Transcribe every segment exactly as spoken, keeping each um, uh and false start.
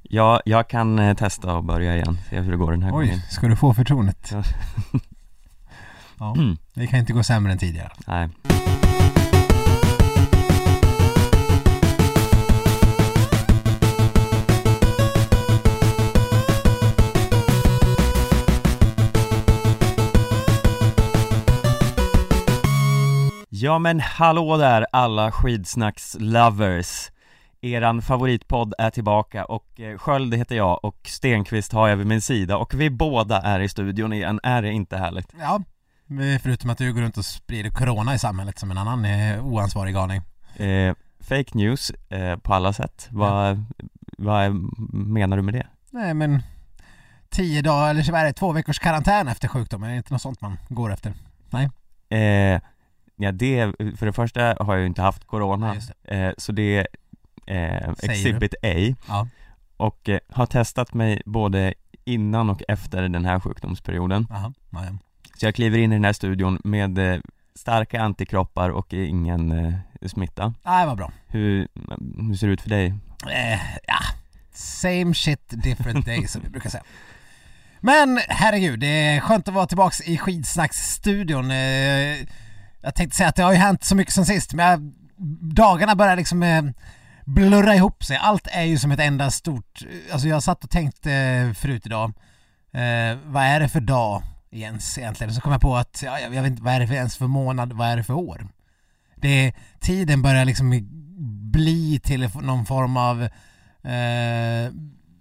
Ja, jag kan eh, testa och börja igen. Se hur det går den här Oj, gången. ska du få förtroendet? Ja. Ja, det kan inte gå sämre än tidigare. Nej. Ja men hallå där alla skidsnacks-lovers. Eran favoritpodd är tillbaka och eh, Sköld heter jag och Stenqvist har jag vid min sida och vi båda är i studion igen. Är det inte härligt? Ja, förutom att du går runt och sprider corona i samhället som en annan eh, oansvarig galning. Eh, fake news eh, på alla sätt. Vad, ja. vad menar du med det? Nej men tio dagar eller så är det två veckors karantän efter sjukdomen. Är det inte något sånt man går efter? Nej. Eh, ja det, för det första har jag ju inte haft corona. Ja, det. Eh, så det är eh, Exhibit A. Ja. Och eh, har testat mig både innan och efter den här sjukdomsperioden. Aha. Ja, ja. Så jag kliver in i den här studion med eh, starka antikroppar och ingen eh, smitta. Nej, vad bra. Hur, hur ser det ut för dig? Eh, ja, same shit different day som vi brukar säga. Men herregud, det är skönt att vara tillbaka i Skidsnacks-studion. Eh, jag tänkte säga att det har ju hänt så mycket sen sist, men jag, dagarna börjar liksom eh, blurra ihop sig. Allt är ju som ett enda stort... Alltså jag satt och tänkte eh, förut idag, eh, vad är det för dag ens egentligen? Så kom jag på att, ja, jag vet inte, vad är det för ens för månad, vad är det för år? Det, tiden börjar liksom bli till någon form av eh,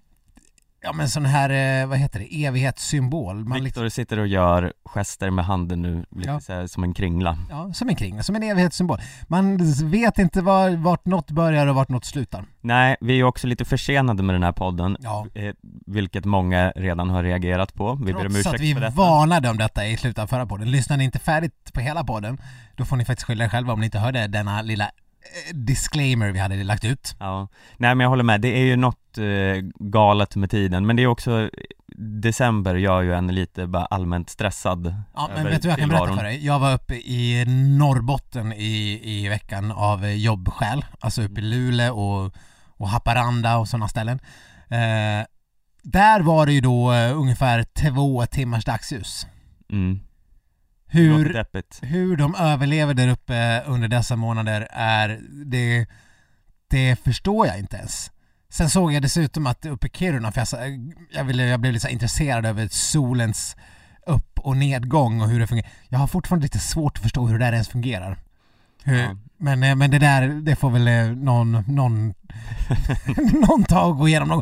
ja men sån här, vad heter det, evighetssymbol. Man Victor liksom, sitter och gör gester med handen nu, lite ja. så här, som en kringla. Ja, som en kringla, som en evighetssymbol. Man vet inte var, vart något börjar och vart något slutar. Nej, vi är ju också lite försenade med den här podden, Ja. eh, vilket många redan har reagerat på. Vi ber om Trots ursäkt att vi för detta. varnade om detta i slutet av förra podden. Lyssnar ni inte färdigt på hela podden, då får ni faktiskt skylla er själva om ni inte hörde denna lilla disclaimer vi hade lagt ut. Ja, nej men jag håller med, det är ju något eh, galet med tiden, men det är också december gör ju en lite bara allmänt stressad. Ja, men vet du vad jag kan berätta för dig? Jag var uppe i Norrbotten i, i veckan av jobbskäl, alltså uppe i Luleå och, och Haparanda och sådana ställen. Eh, där var det ju då uh, ungefär två timmars dagsljus. Mm. Hur, hur de överlever där uppe under dessa månader är det, det förstår jag inte ens. Sen såg jag dessutom att uppe i Kiruna, för jag, jag, ville, jag blev lite så intresserad över solens upp- och nedgång och hur det fungerar. Jag har fortfarande lite svårt att förstå hur det där ens fungerar. Hur, ja. men, men det där, det får väl någon någon, någon ta och gå igenom någon.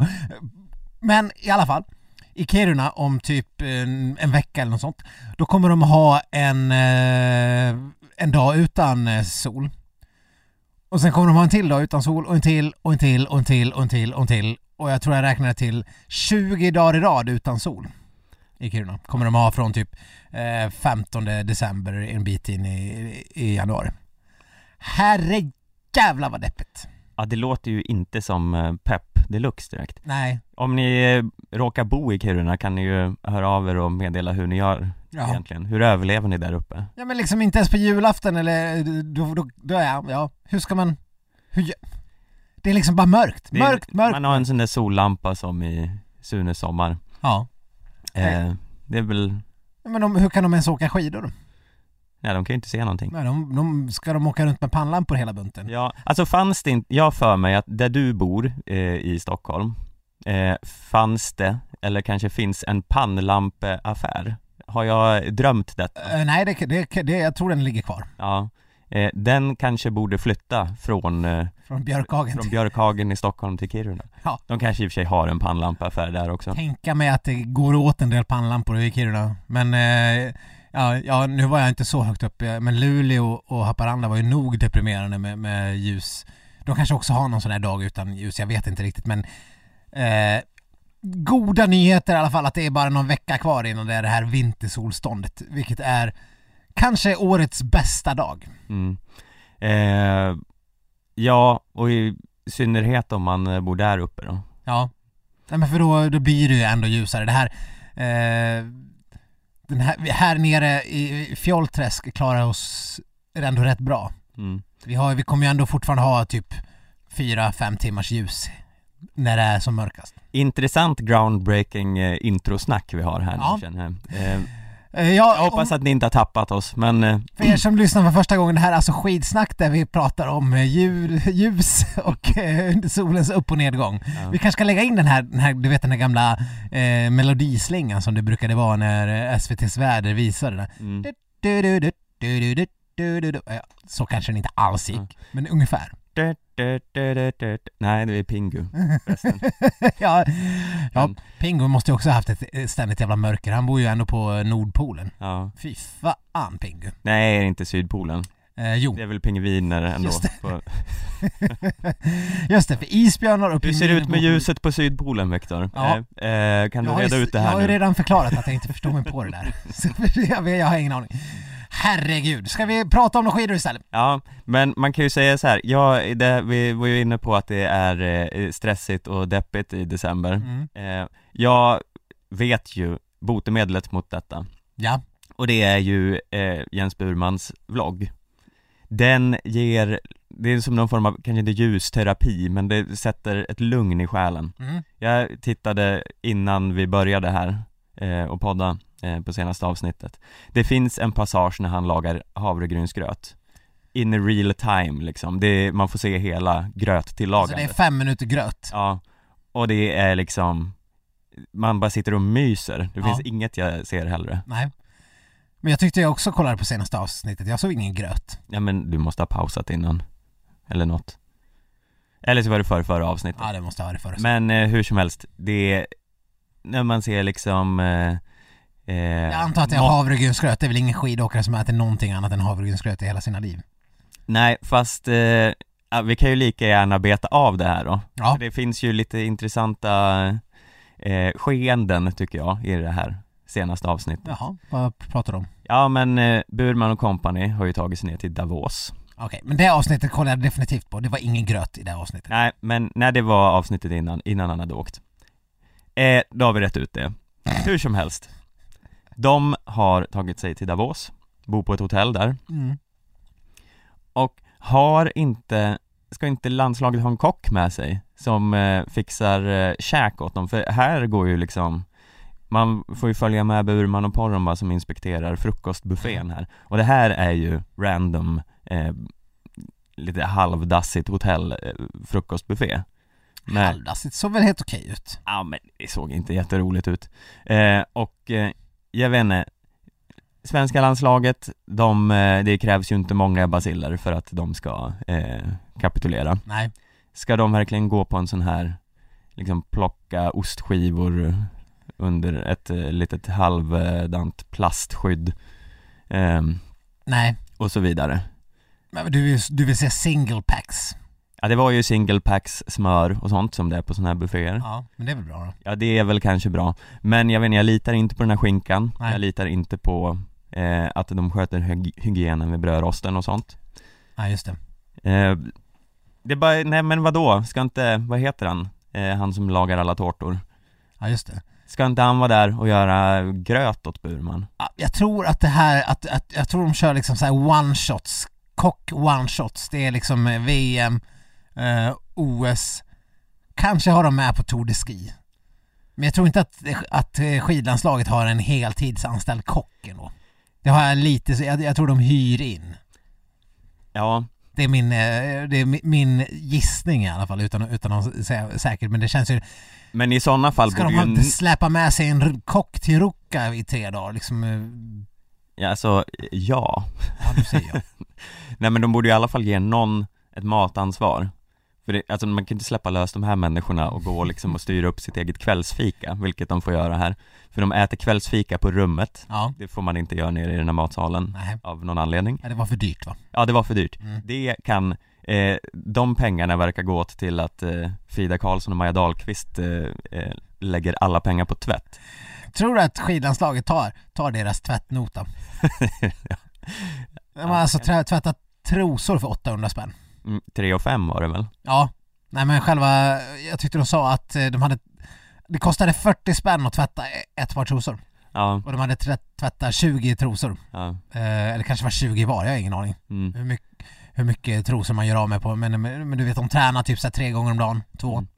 Men i alla fall, i Kiruna om typ en, en vecka eller något sånt, då kommer de ha en, en dag utan sol. Och sen kommer de ha en till dag utan sol och en till och en till och en till och en till och en till. Och jag tror jag räknar till tjugo dagar i rad utan sol i Kiruna. Kommer de ha från typ eh, femtonde december en bit in i, i januari. Herre jävla vad deppigt. Ja, det låter ju inte som pepp deluxe direkt. Nej. Om ni råkar bo i Kiruna kan ni ju höra av er och meddela hur ni gör ja. egentligen. Hur överlever ni där uppe? Ja, men liksom inte ens på julafton eller då, då, då är ja, hur ska man hur, det är liksom bara mörkt. Det, mörkt, mörkt. Man har en sån där sollampa som i Sunes sommar. Ja. Eh, det är väl... Ja, men de, hur kan de ens åka skidor då? Ja, de kan ju inte se någonting. Nej, de, de, ska de åka runt med pannlampor hela bunten? Ja, alltså fanns det inte, jag för mig att där du bor eh, i Stockholm eh, fanns det, eller kanske finns en pannlampeaffär. Har jag drömt detta? Uh, nej, det, det, det, jag tror den ligger kvar. Ja, eh, den kanske borde flytta från, eh, från, Björkhagen. från Björkhagen i Stockholm till Kiruna. Ja. De kanske i och för sig har en pannlampeaffär där också. Tänka mig att det går åt en del pannlampor i Kiruna. Men... Eh, Ja, ja, nu var jag inte så högt upp, men Luleå och Haparanda var ju nog deprimerande med, med ljus. De kanske också har någon sån här dag utan ljus, jag vet inte riktigt, men eh, goda nyheter i alla fall att det är bara någon vecka kvar innan det är det här vintersolståndet, vilket är kanske årets bästa dag. Mm. Eh, ja, och i synnerhet om man bor där uppe då. Ja, nej, men för då, då blir det ju ändå ljusare. Det här... Eh, Den här, här nere i Fjollträsk klarar oss ändå rätt bra. Mm. Vi, har, vi kommer ju ändå fortfarande ha typ fyra fem timmars ljus när det är som mörkast. Intressant groundbreaking eh, introsnack vi har här, ja. känner jag. Eh, jag, jag hoppas om, att ni inte har tappat oss, men... Eh, för er som lyssnar för första gången, det här är alltså skidsnack där vi pratar om eh, ljus, ljus och eh, solens upp- och nedgång. Ja. Vi kanske ska lägga in den här, den här, du vet den här gamla eh, melodislingan som det brukade vara när S V T:s väder visade det. Mm. Du, du, du, du, du, du, du, du, du. Ja, så kanske den inte alls gick, ja. Men ungefär. Du, du, du, du, du. Nej, det är Pingu. ja, ja, Pingu måste ju också ha haft ett ständigt jävla mörker. Han bor ju ändå på Nordpolen. Ja. Fy fan, Pingu. Nej, inte Sydpolen. Eh, jo. Det är väl pingviner ändå. Just det, på... Just det, för isbjörnar och pingviner. Hur ser det ut med ljuset på Sydpolen, Viktor? Ja. Eh, kan du reda ju, ut det här Jag har ju nu? redan förklarat att jag inte förstår mig på det där. Så jag, jag har ingen aning. Herregud, ska vi prata om några skidor istället? Ja, men man kan ju säga så här. Ja, det, vi var ju inne på att det är eh, stressigt och deppigt i december. Mm. Eh, jag vet ju botemedlet mot detta. Ja. Och det är ju eh, Jens Burmans vlogg. Den ger, det är som någon form av, kanske inte ljusterapi, men det sätter ett lugn i själen. Mm. Jag tittade innan vi började här eh, och podda eh, på senaste avsnittet. Det finns en passage när han lagar havregrynsgröt. In real time liksom. Det, man får se hela gröttillagandet. Alltså det är fem minuter gröt. Ja, och det är liksom, man bara sitter och myser. Det finns ja. inget jag ser hellre. Nej. Men jag tyckte jag också kollade på senaste avsnittet. Jag såg ingen gröt. Ja, men du måste ha pausat innan. Eller något. Eller så var det för förra avsnittet. Ja, det måste ha varit förra. Men eh, hur som helst, det är när man ser liksom eh, eh, jag antar att det är mat- havregrynsgröt. Det är väl ingen skidåkare som äter någonting annat än havregrynsgröt i hela sina liv. Nej, fast eh, vi kan ju lika gärna beta av det här då. Ja. För det finns ju lite intressanta eh, skeenden tycker jag i det här senaste avsnittet. Jaha, vad pratar du om? Ja, men eh, Burman och company har ju tagit sig ner till Davos. Okej, okay, men det avsnittet kollade jag definitivt på. Det var ingen gröt i det avsnittet. Nej, men när det var avsnittet innan, innan han hade åkt. Eh, då har vi rätt ut det. Hur som helst. De har tagit sig till Davos, bor på ett hotell där. Mm. Och har inte, ska inte landslaget ha en kock med sig som eh, fixar eh, käk åt dem? För här går ju liksom, man får ju följa med Burman och Porromba som inspekterar frukostbuffén här. Och det här är ju random, eh, lite halvdassigt hotell eh, frukostbuffé. Men, halvdassigt såg väl helt okej ut. Ja, men det såg inte jätteroligt ut. Eh, och eh, jag vet inte, svenska landslaget, de, det krävs ju inte många basiller för att de ska eh, kapitulera. Nej. Ska de verkligen gå på en sån här, liksom plocka ostskivor under ett eh, litet halvdant plastskydd eh, Nej. och så vidare. Men du vill, du vill säga single packs? Ja, det var ju single packs smör och sånt som det är på såna här bufféer. Ja, men det är väl bra då? Ja, det är väl kanske bra. Men jag vet inte, jag litar inte på den här skinkan. Nej. Jag litar inte på eh, att de sköter hy- hygienen med brödrosten och sånt. Ja, just det. Eh, det är bara, nej men vadå? Ska inte, vad heter han? Eh, han som lagar alla tårtor. Ja, just det. Ska inte han vara där och göra gröt åt Burman? Ja, jag tror att det här, att, att jag tror de kör liksom så här one shots, kock one shots. Det är liksom V M, eh, O S. Kanske har de med på Tour de Ski. Men jag tror inte att, att skidlandslaget har en heltidsanställd kock ändå. Det har jag lite, jag, jag tror de hyr in. Ja. Det är min, det är min gissning i alla fall, utan, utan att säga säkert, men det känns ju... Men i sådana fall ska borde de inte ju... släppa med sig en kock till Ruka i tre dagar liksom? Ja, alltså, ja. Ja, du säger jag. Nej, men de borde ju i alla fall ge någon ett matansvar. För det, alltså man kan inte släppa lös de här människorna och gå liksom och styra upp sitt eget kvällsfika, vilket de får göra här. För de äter kvällsfika på rummet. Ja. Det får man inte göra nere i den här matsalen. Nej. Av någon anledning. Ja, det var för dyrt, va? Ja, det var för dyrt. Mm. Det kan, eh, de pengarna verkar gå åt till att eh, Frida Karlsson och Maja Dahlqvist eh, eh, lägger alla pengar på tvätt. Tror du att skidlandslaget tar, tar deras tvättnota? Ja. De har alltså trä, tvättat trosor för åttahundra spänn. Mm, tre och fem var det väl? Ja, nej men själva, jag tyckte de sa att de hade, det kostade fyrtio spänn att tvätta ett par trosor. Ja. Och de hade tvättat tjugo trosor. Ja. Eh, eller kanske var tjugo var, jag har ingen aning. Mm. Hur mycket, hur mycket trosor man gör av med på, men, men, men du vet, de tränar typ så här tre gånger om dagen, två. Mm.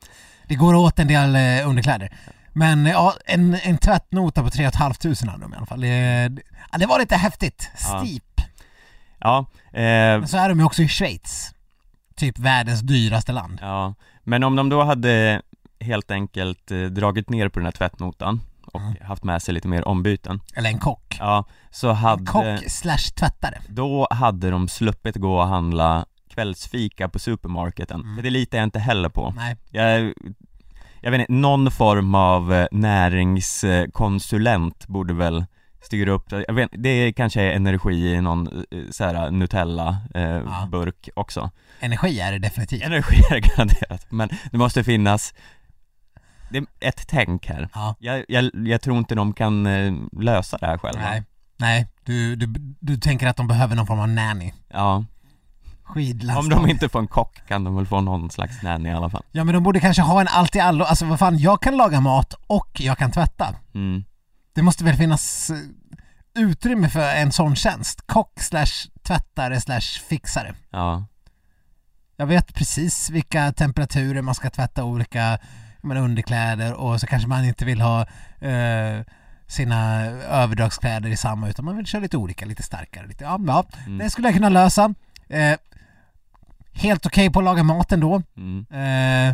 Det går åt en del eh, underkläder. Men ja, en, en tvättnota på tre och ett halvt tusen hade de i alla fall. Det, ja, det var lite häftigt. Steep. Ja. ja eh, men så är de ju också i Schweiz. Typ världens dyraste land. Ja, men om de då hade helt enkelt eh, dragit ner på den här tvättnotan och mm. haft med sig lite mer ombyten. Eller en kock. Ja, så hade... En kock slash tvättare. Då hade de sluppit gå och handla kvällsfika på supermarketen. Mm. För det litar jag inte heller på. Nej. Jag, jag vet inte, någon form av näringskonsulent borde väl styra upp. Jag vet, det kanske är energi i någon så här Nutella eh, ja. burk också. Energi är det definitivt. Energi är det garanterat. Men det måste finnas det är ett tänk här. Ja. Jag, jag, jag tror inte de kan eh, lösa det här själva. Nej, Nej. Du, du, du tänker att de behöver någon form av nanny. Ja. Skidlandslag. Om de inte får en kock kan de väl få någon slags nanny i alla fall. Ja, men de borde kanske ha en allt i allo. Alltså vad fan, jag kan laga mat och jag kan tvätta. Mm. Det måste väl finnas utrymme för en sån tjänst. Kock slash tvättare slash fixare. Ja. Jag vet precis vilka temperaturer man ska tvätta olika men, underkläder och så kanske man inte vill ha eh, sina överdragskläder i samma utan man vill köra lite olika, lite starkare. Lite, ja, ja. Mm. Det skulle jag kunna lösa. Eh, helt okej okay på att laga maten då. Mm. Eh,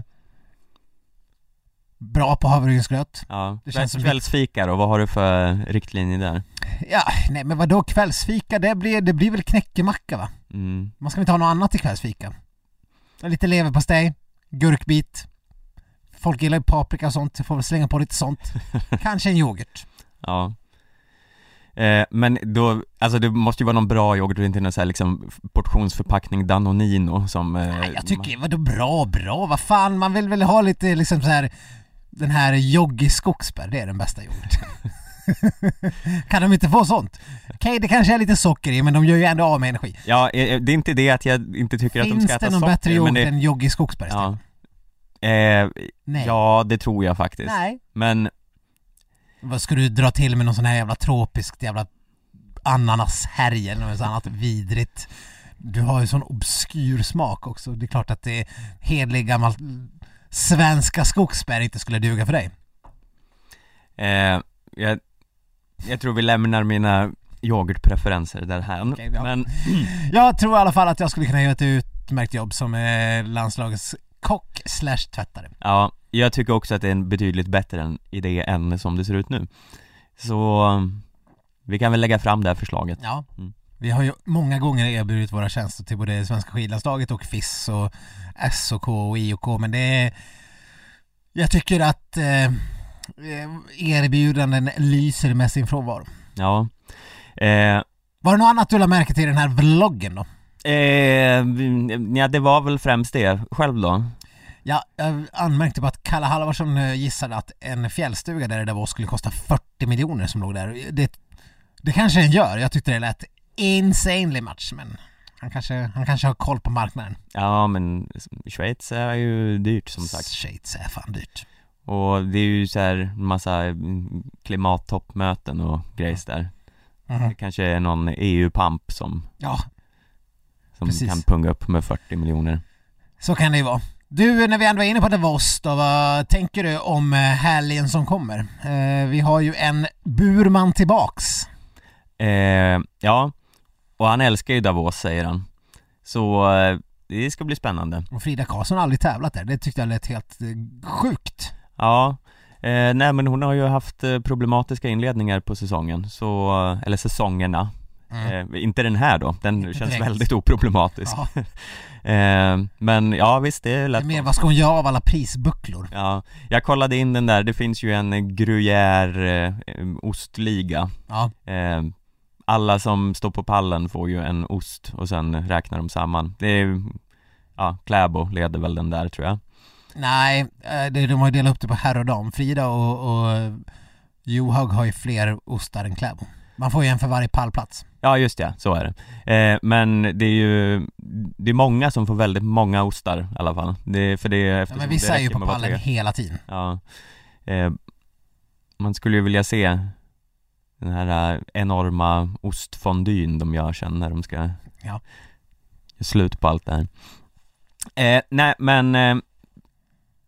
bra på havregrynsgröt. Ja, det känns som kvällsfika då, vad har du för riktlinjer där? Ja, nej men vadå kvällsfika? Det blir, det blir väl knäckemacka va? Mm. Man ska inte ha något annat i kvällsfika. Lite leverpastej, gurkbit. Folk gillar ju paprika och sånt, får väl slänga på lite sånt. Kanske en yoghurt. Ja. Eh, men då, alltså det måste ju vara någon bra yoghurt och inte någon så här liksom portionsförpackning Danonino som... Eh, nej, jag tycker, man... vadå bra, bra? Vad fan, man vill väl ha lite liksom så här, den här Joggi skogsbär, det är den bästa yoghurten. Kan de inte få sånt? Okej, okay, det kanske är lite socker i, men de gör ju ändå av med energi. Ja, det är inte det att jag inte tycker Finns att de ska äta socker. Finns det någon bättre yoghurt det... än Joggi skogsbär? Ja. Eh, ja, det tror jag faktiskt. Nej. Men... Vad ska du dra till med någon sån här jävla tropiskt jävla ananashärj eller något annat vidrigt? Du har ju sån obskyr smak också. Det är klart att det är hedlig gammal svenska skogsbär inte skulle duga för dig. Eh, jag, jag tror vi lämnar mina yoghurtpreferenser där här. Okay, ja. Men jag tror i alla fall att jag skulle kunna göra ett utmärkt jobb som eh, landslagets kock slash tvättare. Ja, jag tycker också att det är en betydligt bättre idé än som det ser ut nu. Så vi kan väl lägga fram det här förslaget. Ja, mm. Vi har ju många gånger erbjudit våra tjänster till både Svenska skidlandslaget och F I S och S O K och I O K, men det är, jag tycker att eh, erbjudanden lyser med sin frånvaro. Ja. Eh, var det något annat du lade märke till i den här vloggen då? Eh, ja, det var väl främst det. Själv då? Ja, jag anmärkte på att Kalle Halvarsson gissade att en fjällstuga där det var skulle kosta fyrtio miljoner som låg där. Det, det kanske den gör. Jag tyckte det lät insanely much, men han kanske, han kanske har koll på marknaden. Ja, men Schweiz är ju dyrt som sagt. Schweiz är fan dyrt. Och det är ju så här massa klimattoppmöten och grejs där. Mm-hmm. Det kanske är någon E U-pamp som... Ja. Som precis. Kan punga upp med fyrtio miljoner. Så kan det ju vara. Du, när vi ändå är inne på Davos då, vad tänker du om helgen som kommer? Eh, vi har ju en Burman tillbaks. Eh, ja, och han älskar ju Davos, säger han. Så eh, det ska bli spännande. Och Frida Karlsson har aldrig tävlat där. Det tyckte jag lät helt eh, sjukt. Ja, eh, nej men hon har ju haft eh, problematiska inledningar på säsongen. Så, eller säsongerna. Mm. Eh, inte den här då, den inte känns direkt. Väldigt oproblematisk. Ja. eh, men ja visst, det är lätt. Det är mer, vad ska hon göra av alla prisbucklor? Ja, jag kollade in den där, det finns ju en Gruyère eh, ostliga. Ja. Eh, alla som står på pallen får ju en ost och sen räknar de samman. Det är, ja, Kläbo leder väl den där tror jag. Nej, det, de har ju delat upp det på herr och dam. Frida och, och Johaug har ju fler ostar än Kläbo. Man får ju en för varje pallplats. Ja, just det, så är det. Eh, men det är ju det är många som får väldigt många ostar i alla fall. Det, för det, ja, men vissa det är ju på pallen hela tiden. Ja. Eh, man skulle ju vilja se den här enorma ostfondyn de gör sen när de ska ja. göra slut på allt det här. Eh, nej, men... Eh,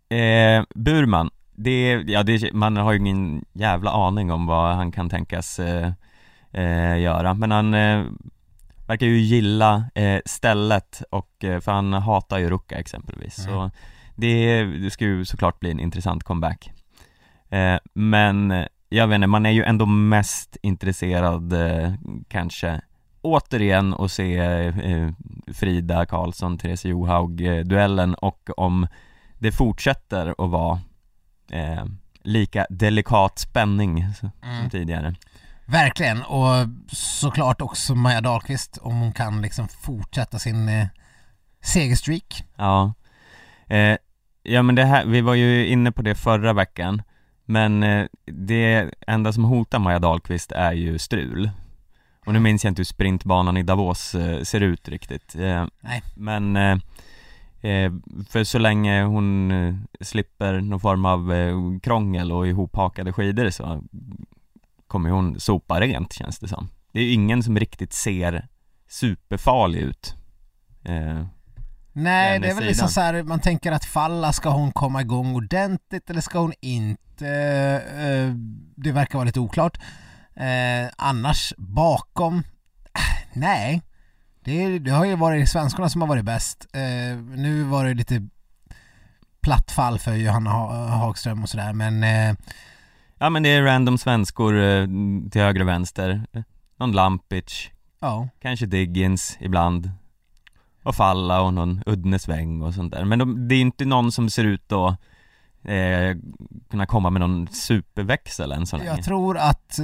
eh, Burman, det, ja, det, man har ju ingen jävla aning om vad han kan tänkas eh, eh, göra. Men han eh, verkar ju gilla eh, stället, och, eh, för han hatar ju Ruka exempelvis. Mm. Så det, det ska ju såklart bli en intressant comeback. Eh, men jag vet inte, man är ju ändå mest intresserad eh, kanske återigen att se eh, Frida Karlsson, Therese Johaug eh, duellen, och om det fortsätter att vara eh, lika delikat spänning som mm. tidigare. Verkligen, och såklart också Maja Dahlqvist, om hon kan liksom fortsätta sin eh, segerstreak. Ja. Eh, ja men det här, vi var ju inne på det förra veckan, men eh, det enda som hotar Maja Dahlqvist är ju strul. Och nu minns jag inte hur sprintbanan i Davos eh, ser ut riktigt. Eh, Nej. Men eh, eh, för så länge hon eh, slipper någon form av eh, krångel och ihophakade skidor, så kommer hon sopa rent, känns det som. Det är ju ingen som riktigt ser superfarlig ut. Eh, Nej, det är väl liksom så här, man tänker att falla, ska hon komma igång ordentligt eller ska hon inte? Eh, det verkar vara lite oklart. Eh, annars bakom, äh, nej, det, det har ju varit svenskarna som har varit bäst. Eh, nu var det lite platt fall för Johanna Hagström och sådär, men eh, ja, men det är random svenskor eh, till höger och vänster. Någon Lampic, ja. Kanske Diggins ibland, och Falla och någon Udnesväng och sånt där. Men de, det är inte någon som ser ut att eh, kunna komma med någon superväxel än så länge. Jag tror att eh,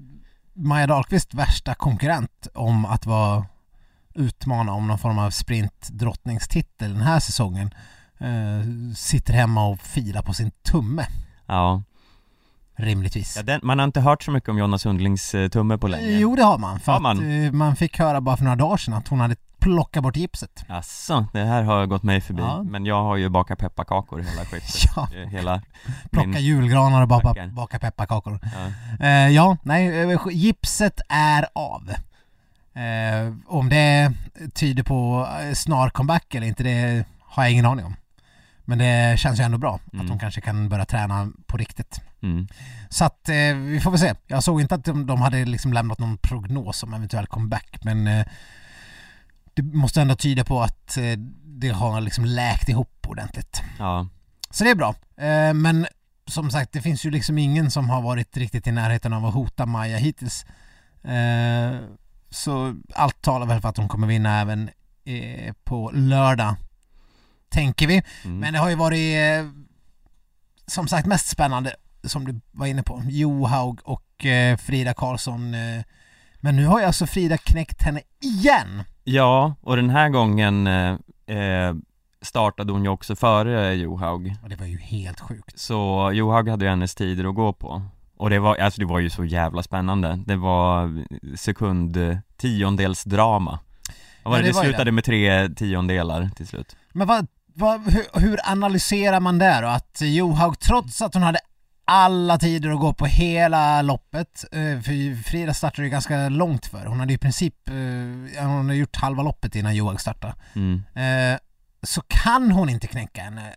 Maja Dahlqvist värsta konkurrent om att vara utmana om någon form av sprintdrottningstitel den här säsongen eh, sitter hemma och filar på sin tumme. Ja. Rimligtvis. Ja, den, man har inte hört så mycket om Jonna Sundlings uh, tumme på länge. Jo, det har man. För har att, man? Uh, man fick höra bara för några dagar sedan att hon hade plockat bort gipset. Asså, det här har gått mig förbi. Ja. Men jag har ju bakat pepparkakor hela skiftet. Ja. Hela Plocka min... julgranar och baka, baka pepparkakor. Ja. Uh, ja, nej, uh, gipset är av. Uh, om det tyder på snar comeback eller inte, det har jag ingen aning om. Men det känns ju ändå bra mm. att de kanske kan börja träna på riktigt. Mm. Så att eh, vi får väl se. Jag såg inte att de, de hade liksom lämnat någon prognos om eventuell comeback, men eh, det måste ändå tyda på att eh, det har liksom läkt ihop ordentligt. Ja. Så det är bra. Eh, men som sagt, det finns ju liksom ingen som har varit riktigt i närheten av att hota Maja hittills. Eh, så allt talar väl för att de kommer vinna även eh, på lördag, tänker vi. Mm. Men det har ju varit eh, som sagt mest spännande, som du var inne på, Johaug och eh, Frida Karlsson. Eh, men nu har ju alltså Frida knäckt henne igen. Ja, och den här gången eh, startade hon ju också före Johaug. Och det var ju helt sjukt. Så Johaug hade ju hennes tider att gå på. Och det var, alltså det var ju så jävla spännande. Det var sekund tiondels drama. Och ja, det, det slutade det. med tre tiondelar till slut. Men vad, vad, hur, hur analyserar man där då? Att Johaug, trots att hon hade alla tider att gå på hela loppet, för Frida startade ju ganska långt för. Hon hade i princip hon hade gjort halva loppet innan Johaug startade. Mm. Så kan hon inte knäcka henne.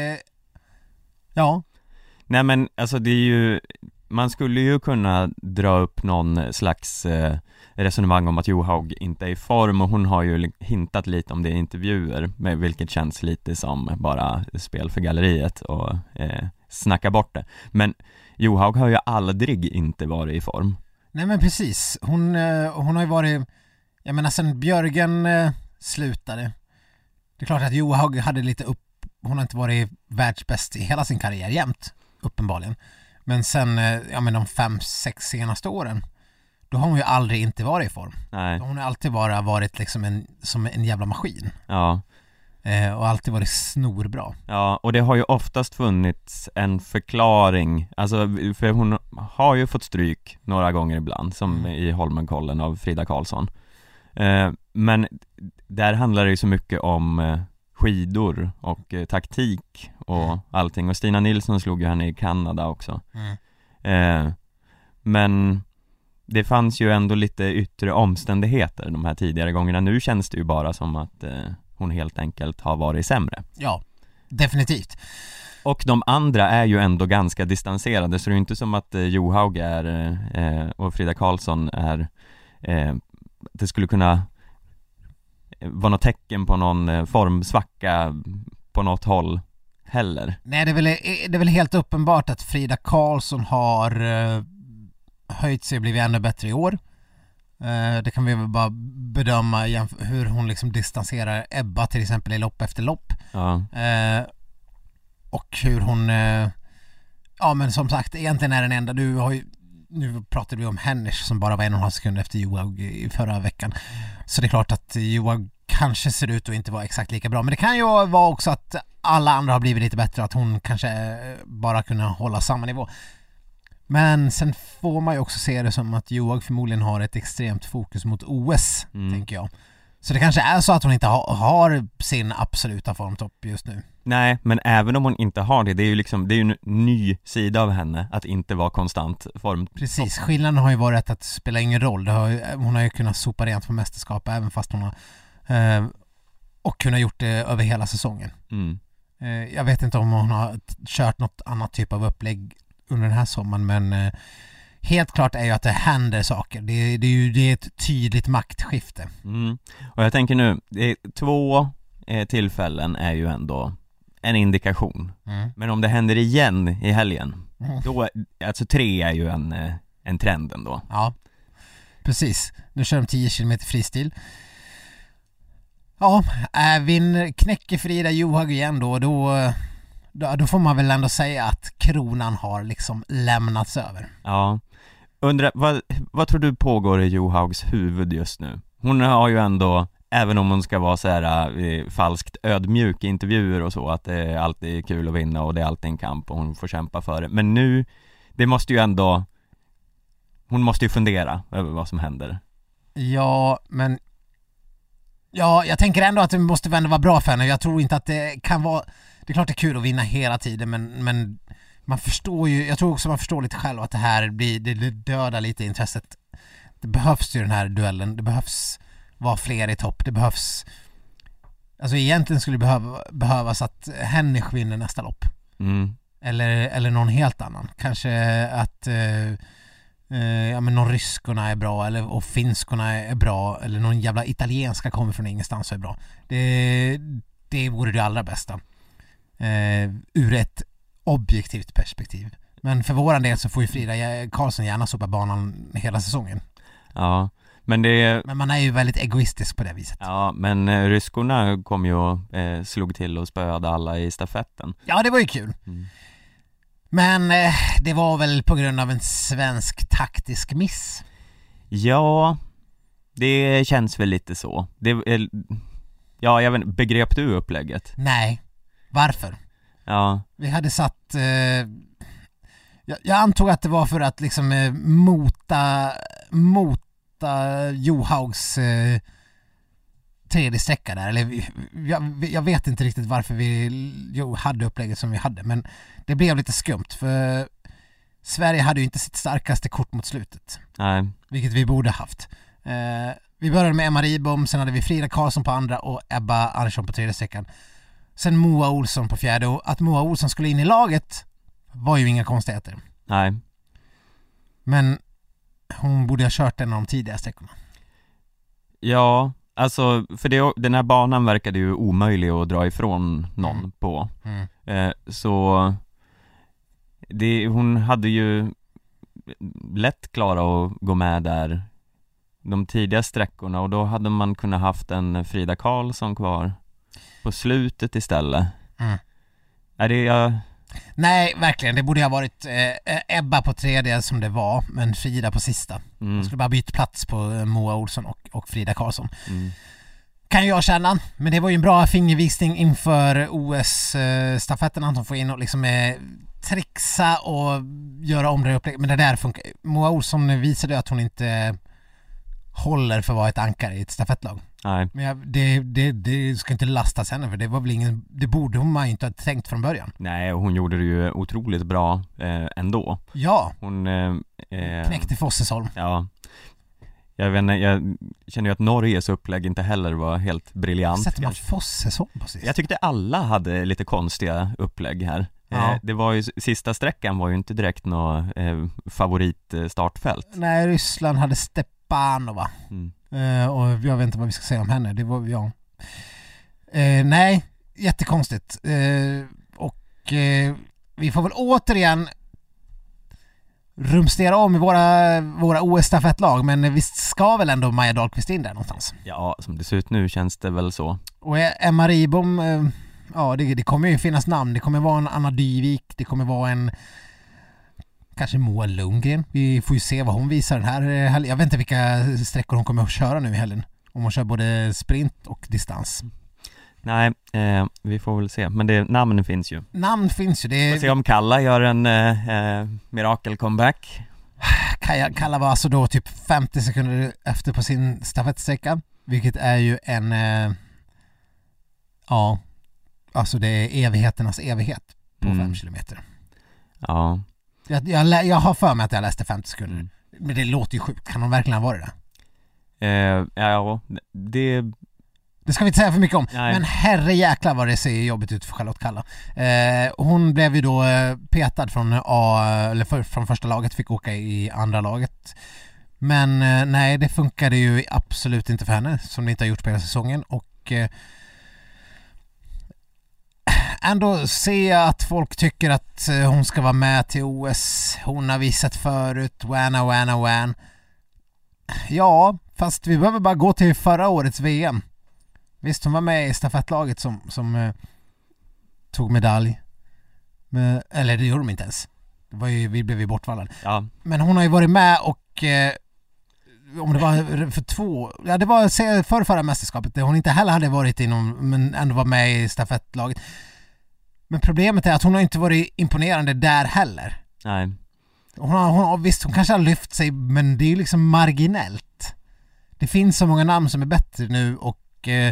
Ja. Nej, men alltså det är ju, man skulle ju kunna dra upp någon slags eh, resonemang om att Johaug inte är i form, och hon har ju hintat lite om det i intervjuer, med vilket känns lite som bara spel för galleriet och eh, snacka bort det. Men Johaug har ju aldrig inte varit i form. Nej, men precis. Hon, eh, hon har ju varit, jag menar sen Björgen eh, slutade. Det är klart att Johaug hade lite upp, hon har inte varit världsbäst i hela sin karriär jämt, uppenbarligen. Men sen, ja men de fem, sex senaste åren, då har hon ju aldrig inte varit i form. Nej. Hon har alltid bara varit liksom en, som en jävla maskin. Ja. Eh, och alltid varit snorbra. Ja, och det har ju oftast funnits en förklaring. Alltså, för hon har ju fått stryk några gånger ibland, som mm. i Holmenkollen av Frida Karlsson. Eh, men där handlar det ju så mycket om eh, skidor och eh, taktik och mm. allting. Och Stina Nilsson slog ju henne i Kanada också. Mm. Eh, men det fanns ju ändå lite yttre omständigheter de här tidigare gångerna. Nu känns det ju bara som att eh, hon helt enkelt har varit sämre. Ja, definitivt. Och de andra är ju ändå ganska distanserade, så det är inte som att eh, Johaug är eh, och Frida Karlsson är eh, det skulle kunna vara något tecken på någon eh, formsvacka på något håll heller. Nej, det är väl, det är väl helt uppenbart att Frida Karlsson har eh, höjt sig och blivit ännu bättre i år. Eh, det kan vi väl bara bedöma jämf- hur hon liksom distanserar Ebba till exempel i lopp efter lopp. Ja. Eh, och hur hon eh, ja men som sagt egentligen är den enda. Du har ju, nu pratade vi om Hennish som bara var en och en halv sekund efter Johaug i förra veckan, så det är klart att Johaug kanske ser ut att inte vara exakt lika bra, men det kan ju vara också att alla andra har blivit lite bättre, att hon kanske bara kunna hålla samma nivå. Men sen får man ju också se det som att Johaug förmodligen har ett extremt fokus mot O S, mm. tänker jag. Så det kanske är så att hon inte ha, har sin absoluta formtopp just nu. Nej, men även om hon inte har det, det är ju liksom, det är ju en ny sida av henne att inte vara konstant form. Precis, skillnaden har ju varit att det spelar ingen roll. Det har, hon har ju kunnat sopa rent på mästerskap även fast hon har eh, och kunnat gjort det över hela säsongen. Mm. Eh, jag vet inte om hon har kört något annat typ av upplägg under den här sommaren, men eh, helt klart är ju att det händer saker. Det, det är ju det är ett tydligt maktskifte. Mm. Och jag tänker nu, det är två eh, tillfällen är ju ändå en indikation. Mm. Men om det händer igen i helgen, mm. då, alltså tre är ju en, en trend ändå. Ja, precis. Nu kör de tio kilometer fristil. Ja, Ävin knäcker Frida Johaug igen då, då, då, då får man väl ändå säga att kronan har liksom lämnats över. Ja, undrar, vad, vad tror du pågår i Johaugs huvud just nu? Hon har ju ändå, även om hon ska vara så här eh, falskt ödmjuk i intervjuer och så, att det är alltid kul att vinna och det är alltid en kamp och hon får kämpa för det. Men nu, det måste ju ändå, hon måste ju fundera över vad som händer. Ja, men ja, jag tänker ändå att det måste ändå vara bra för henne. Jag tror inte att det kan vara, det är klart det är kul att vinna hela tiden, men, men man förstår ju, jag tror också man förstår lite själv att det här blir, det dödar lite intresset. Det behövs ju den här duellen, det behövs vara fler i topp, det behövs, alltså egentligen skulle det behöva, behövas att Hennish vinner nästa lopp. Mm. Eller, eller någon helt annan. Kanske att eh, eh, ja, men någon ryskorna är bra, eller och finskorna är bra, eller någon jävla italienska kommer från ingenstans och är bra. Det, det vore det allra bästa. Eh, ur ett objektivt perspektiv. Men för våran del så får ju Frida Karlsson gärna sopa banan hela säsongen. Ja, men det... Men man är ju väldigt egoistisk på det viset. Ja, men eh, ryskorna kom ju och eh, slog till och spöade alla i stafetten. Ja, det var ju kul. Mm. Men eh, det var väl på grund av en svensk taktisk miss? Ja, det känns väl lite så. Det, eh, ja, jag vet, begrep du upplägget? Nej, varför? Ja. Vi hade satt... Eh, jag, jag antog att det var för att liksom eh, mota... mota Johaugs eh, tredje sträcka där. Eller, jag, jag vet inte riktigt varför vi jo, hade upplägget som vi hade, men det blev lite skumt för Sverige hade ju inte sitt starkaste kort mot slutet. Nej. Vilket vi borde haft. Eh, vi började med Emma Ribom, sen hade vi Frida Karlsson på andra och Ebba Andersson på tredje sträckan. Sen Moa Olsson på fjärde, och att Moa Olsson skulle in i laget var ju inga konstigheter. Nej. Men hon borde ha kört en av de tidiga sträckorna. Ja, alltså för det, den här banan verkade ju omöjlig att dra ifrån någon mm. på. Mm. Eh, så det, hon hade ju lätt klara att gå med där de tidiga sträckorna, och då hade man kunnat haft en Frida Karlsson kvar på slutet istället. Mm. Är det jag... Nej, verkligen. Det borde ha varit eh, Ebba på tredje som det var, men Frida på sista. Mm. Man skulle bara byta plats på eh, Moa Olsson och, och Frida Karlsson. Mm. Kan jag känna. Men det var ju en bra fingervisning inför O S-stafetterna. Att de får in och liksom eh, trixa och göra om det upplägg. Men det där funkar. Moa Olsson visade att hon inte håller för att vara ett ankare i ett stafettlag. Nej. Men jag, det, det, det ska inte lastas henne, för det var väl ingen, det borde hon man inte ha tänkt från början. Nej, och hon gjorde det ju otroligt bra eh, ändå. Ja. Hon eh, eh, knäckte Fossesholm. Ja. Jag vet inte, jag känner ju att Norges upplägg inte heller var helt briljant. Sätter man Fossesholm på sist? Jag tyckte alla hade lite konstiga upplägg här. Ja. Eh, det var ju, sista sträckan var ju inte direkt något eh, favoritstartfält. Nej, Ryssland hade Stepanova. Mm. Eh, och jag vet inte vad vi ska säga om henne. Det var, ja. Eh, nej, jättekonstigt. Eh, och eh, vi får väl återigen rumstera om i våra, våra O S-stafettlag, men visst ska väl ändå Maja Dahlqvist in där någonstans? Ja, som det ser ut nu känns det väl så. Och Emma Ribom, eh, ja det, det kommer ju finnas namn. Det kommer vara en Anna Dyvik, det kommer vara en kanske Moa Lundgren. Vi får ju se vad hon visar den här helgen. Jag vet inte vilka sträckor hon kommer att köra nu i helgen. Om hon kör både sprint och distans. Nej, eh, vi får väl se. Men det, namnen finns ju. Namn finns ju. Det får se om Kalla gör en eh, eh, mirakel-comeback. Kalla var alltså då typ femtio sekunder efter på sin stafettsträcka. Vilket är ju en... Eh, ja, alltså det är evigheternas evighet på Mm. fem kilometer. Ja. Jag, jag, jag har för mig att jag läste femtio sekunder. Mm. Men det låter ju sjukt. Kan de verkligen ha varit det? Eh, ja, det... Det ska vi inte säga för mycket om. Nej. Men herre jäklar vad det ser jobbigt ut för Charlotte Kalla. Eh, hon blev ju då eh, petad från, A, eller för, från första laget, fick åka i andra laget. Men eh, nej, det funkade ju absolut inte för henne, som det inte har gjort på hela säsongen. Och eh, ändå ser jag att folk tycker att eh, hon ska vara med till O S. Hon har visat förut, wana wana wan. Ja, fast vi behöver bara gå till förra årets V M. Visst, hon var med i stafettlaget som, som eh, tog medalj. Men, eller det gjorde de inte ens. Det var ju, vi blev ju bortvallade. Ja. Men hon har ju varit med och eh, om det var för två... Ja, det var för förra mästerskapet. Där hon inte heller hade varit inom, men ändå var med i stafettlaget. Men problemet är att hon har inte varit imponerande där heller. Nej. Hon har, hon har, visst, hon kanske har lyft sig, men det är ju liksom marginellt. Det finns så många namn som är bättre nu och eh,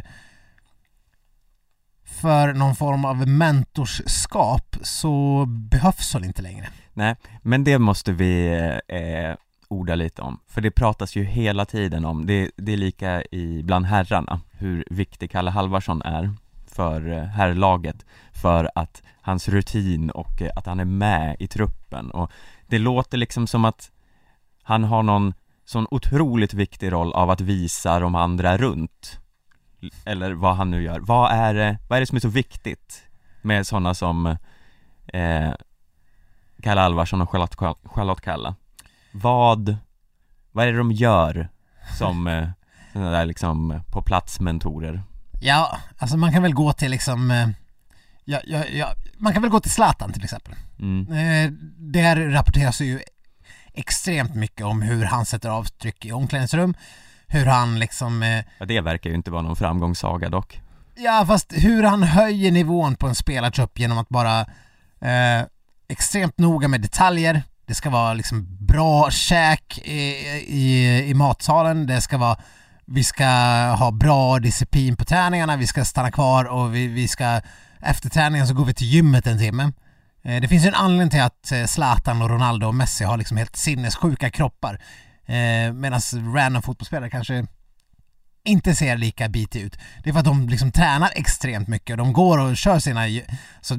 för någon form av mentorskap så behövs hon inte längre. Nej, men det måste vi eh, orda lite om. För det pratas ju hela tiden om, det, det är lika i bland herrarna, hur viktig Kalle Halvarsson är för eh, herrlaget. För att hans rutin och eh, att han är med i truppen. Och det låter liksom som att han har någon sån otroligt viktig roll av att visa de andra runt. Eller vad han nu gör. Vad är det, vad är det som är så viktigt med sådana som eh, Kalle Alvarsson och Charlotte, Charlotte Kalla? Vad, vad är det de gör som eh, sådana där liksom på plats mentorer? Ja, alltså man kan väl gå till liksom eh, ja, ja, ja, man kan väl gå till Zlatan till exempel. Mm. Eh, där rapporteras ju extremt mycket om hur han sätter avtryck i omklädningsrum. Hur han liksom... Eh, ja, det verkar ju inte vara någon framgångssaga dock. Ja, fast hur han höjer nivån på en spelartrupp genom att bara eh, extremt noga med detaljer. Det ska vara liksom bra käk i, i, i matsalen. Det ska vara... Vi ska ha bra disciplin på träningarna. Vi ska stanna kvar och vi, vi ska... Efter träningen så går vi till gymmet en timme. Eh, det finns ju en anledning till att eh, Zlatan och Ronaldo och Messi har liksom helt sinnessjuka kroppar. Eh, medan random fotbollsspelare kanske inte ser lika bitig ut. Det är för att de liksom tränar extremt mycket och de går och kör sina... Så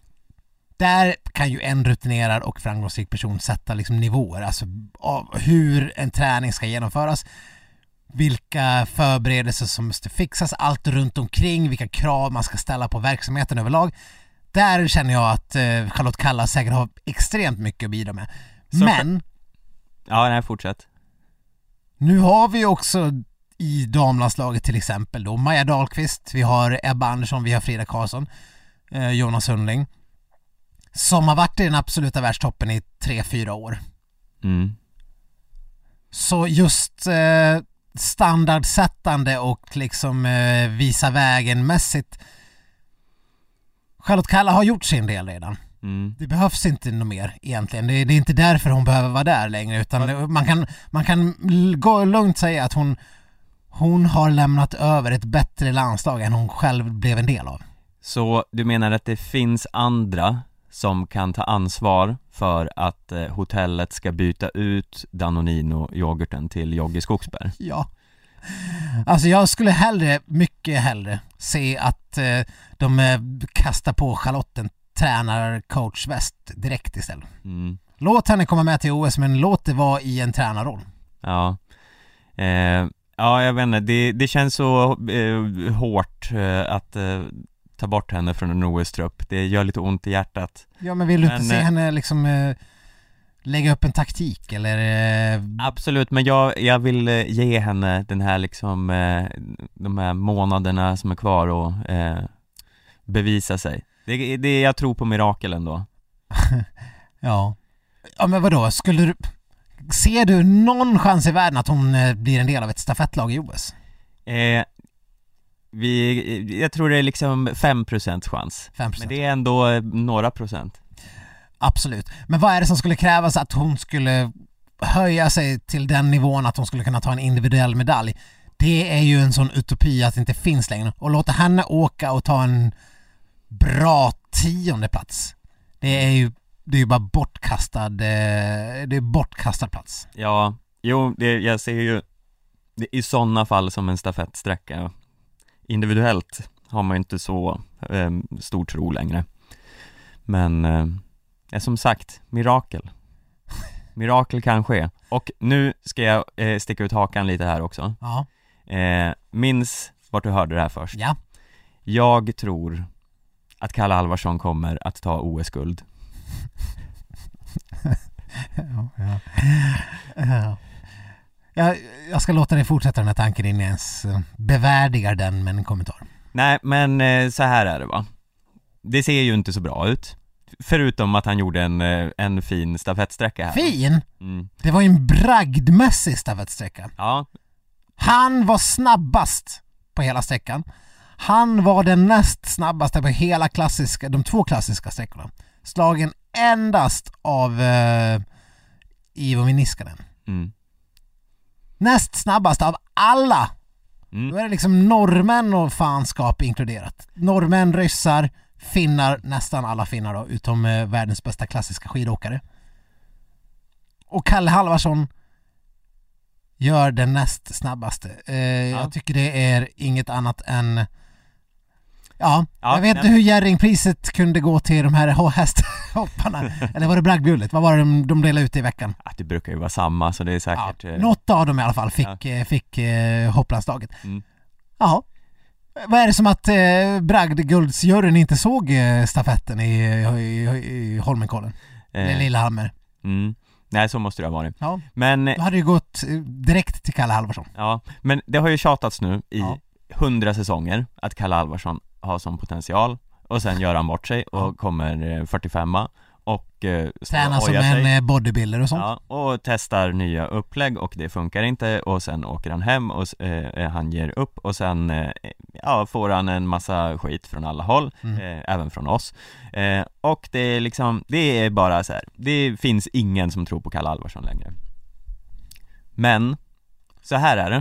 där kan ju en rutinerad och framgångsrik person sätta liksom nivåer, alltså av hur en träning ska genomföras, vilka förberedelser som måste fixas, allt runt omkring, vilka krav man ska ställa på verksamheten överlag. Där känner jag att eh, Charlotte Kalla säkert har extremt mycket att bidra med. Så Men... Ja, nej, fortsätt. Nu har vi också i damlandslaget till exempel då Maja Dahlqvist, vi har Ebba Andersson, vi har Frida Karlsson, eh, Jonas Sundling, som har varit i den absoluta världstoppen i tre, fyra år. Mm. Så just eh, standardsättande och liksom eh, visa vägen mässigt. Charlotte Kalla har gjort sin del redan. Mm. Det behövs inte något mer egentligen. Det är, det är inte därför hon behöver vara där längre, utan det, man kan, man kan gå lugnt säga att hon, hon har lämnat över ett bättre landslag än hon själv blev en del av. Så du menar att det finns andra som kan ta ansvar för att eh, hotellet ska byta ut Danonino-yoghurten till Jogge Skogsberg? Ja. Alltså jag skulle hellre, mycket hellre se att eh, de eh, kastar på Charlotte en tränar-coach-väst direkt istället. Mm. Låt henne komma med till O S, men låt det vara i en tränarroll. Ja, eh, ja jag vet inte, det, det känns så eh, hårt eh, att eh, ta bort henne från en O S-trupp. Det gör lite ont i hjärtat. Ja, men vill du men, inte se henne liksom eh, lägga upp en taktik eller? Eh... Absolut, men jag, jag vill eh, ge henne den här liksom eh, de här månaderna som är kvar och eh, bevisa sig. Det, det, jag tror på mirakel ändå. Ja. Ja, men vadå? Skulle du... Ser du någon chans i världen att hon eh, blir en del av ett stafettlag i O S? Eh, vi, jag tror det är liksom fem procent chans. fem procent. Men det är ändå eh, några procent. Absolut. Men vad är det som skulle krävas att hon skulle höja sig till den nivån att hon skulle kunna ta en individuell medalj? Det är ju en sån utopi att det inte finns längre. Och låta henne åka och ta en bra tionde plats. Det är ju det är ju bara bortkastad det är bortkastad plats. Ja, jo, det, jag ser ju det i sådana fall som en stafettsträcka. Individuellt har man inte så eh, stor tro längre. Men eh, ja, som sagt, mirakel. Mirakel kan ske. Och nu ska jag eh, sticka ut hakan lite här också. Ja. Eh, minns vart du hörde det här först. Ja. Jag tror att Kalle Alvarsson kommer att ta O S-guld. ja, ja. Ja. Jag, jag ska låta dig fortsätta den här tanken innan jag ens bevärdigar den med en kommentar. Nej, men eh, så här är det va. Det ser ju inte så bra ut. Förutom att han gjorde en, en fin stafettsträcka här. Fin? Mm. Det var ju en bragdmässig stafettsträcka. Ja. Han var snabbast på hela sträckan. Han var den näst snabbaste på hela klassiska, de två klassiska sträckorna. Slagen endast av eh, Ivo Niskanen. Mm. Näst snabbast av alla. Mm. Då är det liksom norrmän och fanskap inkluderat. Norrmän, ryssar, finnar, nästan alla finnar då, utom eh, världens bästa klassiska skidåkare. Och Kalle Halvarsson gör den näst snabbaste. Eh, ja. Jag tycker det är inget annat än ja, ja jag vet inte hur Jerringpriset kunde gå till de här hästhopparna. Eller var det bragdguldet? Vad var det de, de delade ut i veckan? Ja, det brukar ju vara samma, så det är säkert... Ja, något av dem i alla fall fick, ja. fick eh, hopplandslaget. Mm. Jaha. Vad är det som att eh, bragdguldsjuryn inte såg eh, stafetten i, i, i Holmenkollen? Eh. Eller Lillehammer? Mm. Nej, så måste det ha varit. Ja. Men, då hade det gått direkt till Kalle Halvarsson. Ja, men det har ju tjatats nu i ja. hundra säsonger att Kalle Halvarsson har som potential, och sen gör han bort sig och ja. kommer fyrtiofemma och eh, tränar som en sig. bodybuilder och sånt. Ja, och testar nya upplägg och det funkar inte, och sen åker han hem och eh, han ger upp, och sen eh, ja, får han en massa skit från alla håll, mm. eh, även från oss. Eh, och det är liksom, det är bara så här, det finns ingen som tror på Kalle Alvarsson längre. Men så här är det.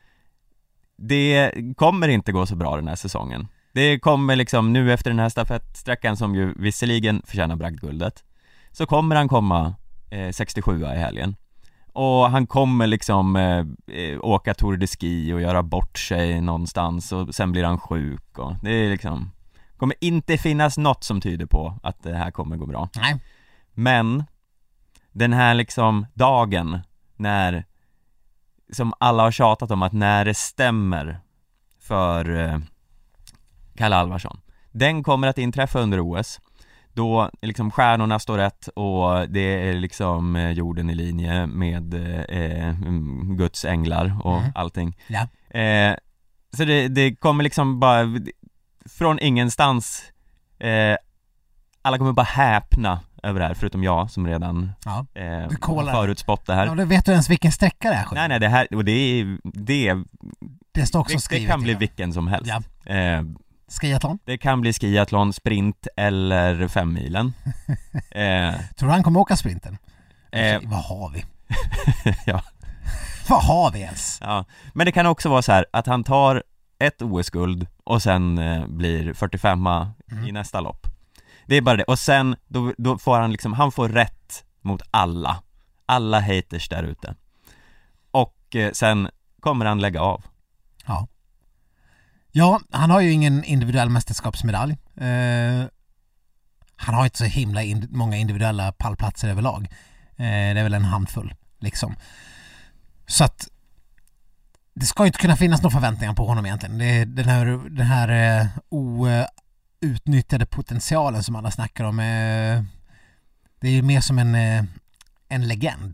Det kommer inte gå så bra den här säsongen. Det kommer liksom nu efter den här stafettsträckan, som ju visserligen förtjänar bragdguldet, så kommer han komma eh, sextiosju i helgen. Och han kommer liksom eh, åka Tour de Ski och göra bort sig någonstans, och sen blir han sjuk, och det är liksom, kommer inte finnas något som tyder på att det här kommer gå bra. Nej. Men den här liksom dagen när, som alla har tjatat om, att när det stämmer för eh, Kalle Alvarsson, den kommer att inträffa under O S. Då liksom stjärnorna står rätt, och det är liksom jorden i linje med eh, Guds änglar och mm. allting. Ja. Eh, så det, det kommer liksom bara från ingenstans. Eh, alla kommer bara häpna över det här, förutom jag som redan ja. eh, har förutspått det här. Ja, du vet du ens vilken sträcka det är? Nej, nej, det här, och det är det, det, står också det, det kan bli vilken som helst. Ja. Eh, Skiathlon? Det kan bli skiathlon, sprint eller femmilen. eh, Tror du han kommer åka sprinten? Eh, Vad har vi? ja. Vad har vi ens? Ja. Men det kan också vara så här att han tar ett O S-guld och sen eh, blir fyrtiofemma mm. i nästa lopp. Det är bara det. Och sen då, då får han liksom, han får rätt mot alla. Alla haters där ute. Och eh, sen kommer han lägga av. Ja. Ja, han har ju ingen individuell mästerskapsmedalj. Eh, han har inte så himla in, många individuella pallplatser överlag. Eh, det är väl en handfull liksom. Så att det ska ju inte kunna finnas några förväntningar på honom egentligen. Det är den här, den här eh, outnyttjade potentialen som alla snackar om. Eh, det är ju mer som en, eh, en legend.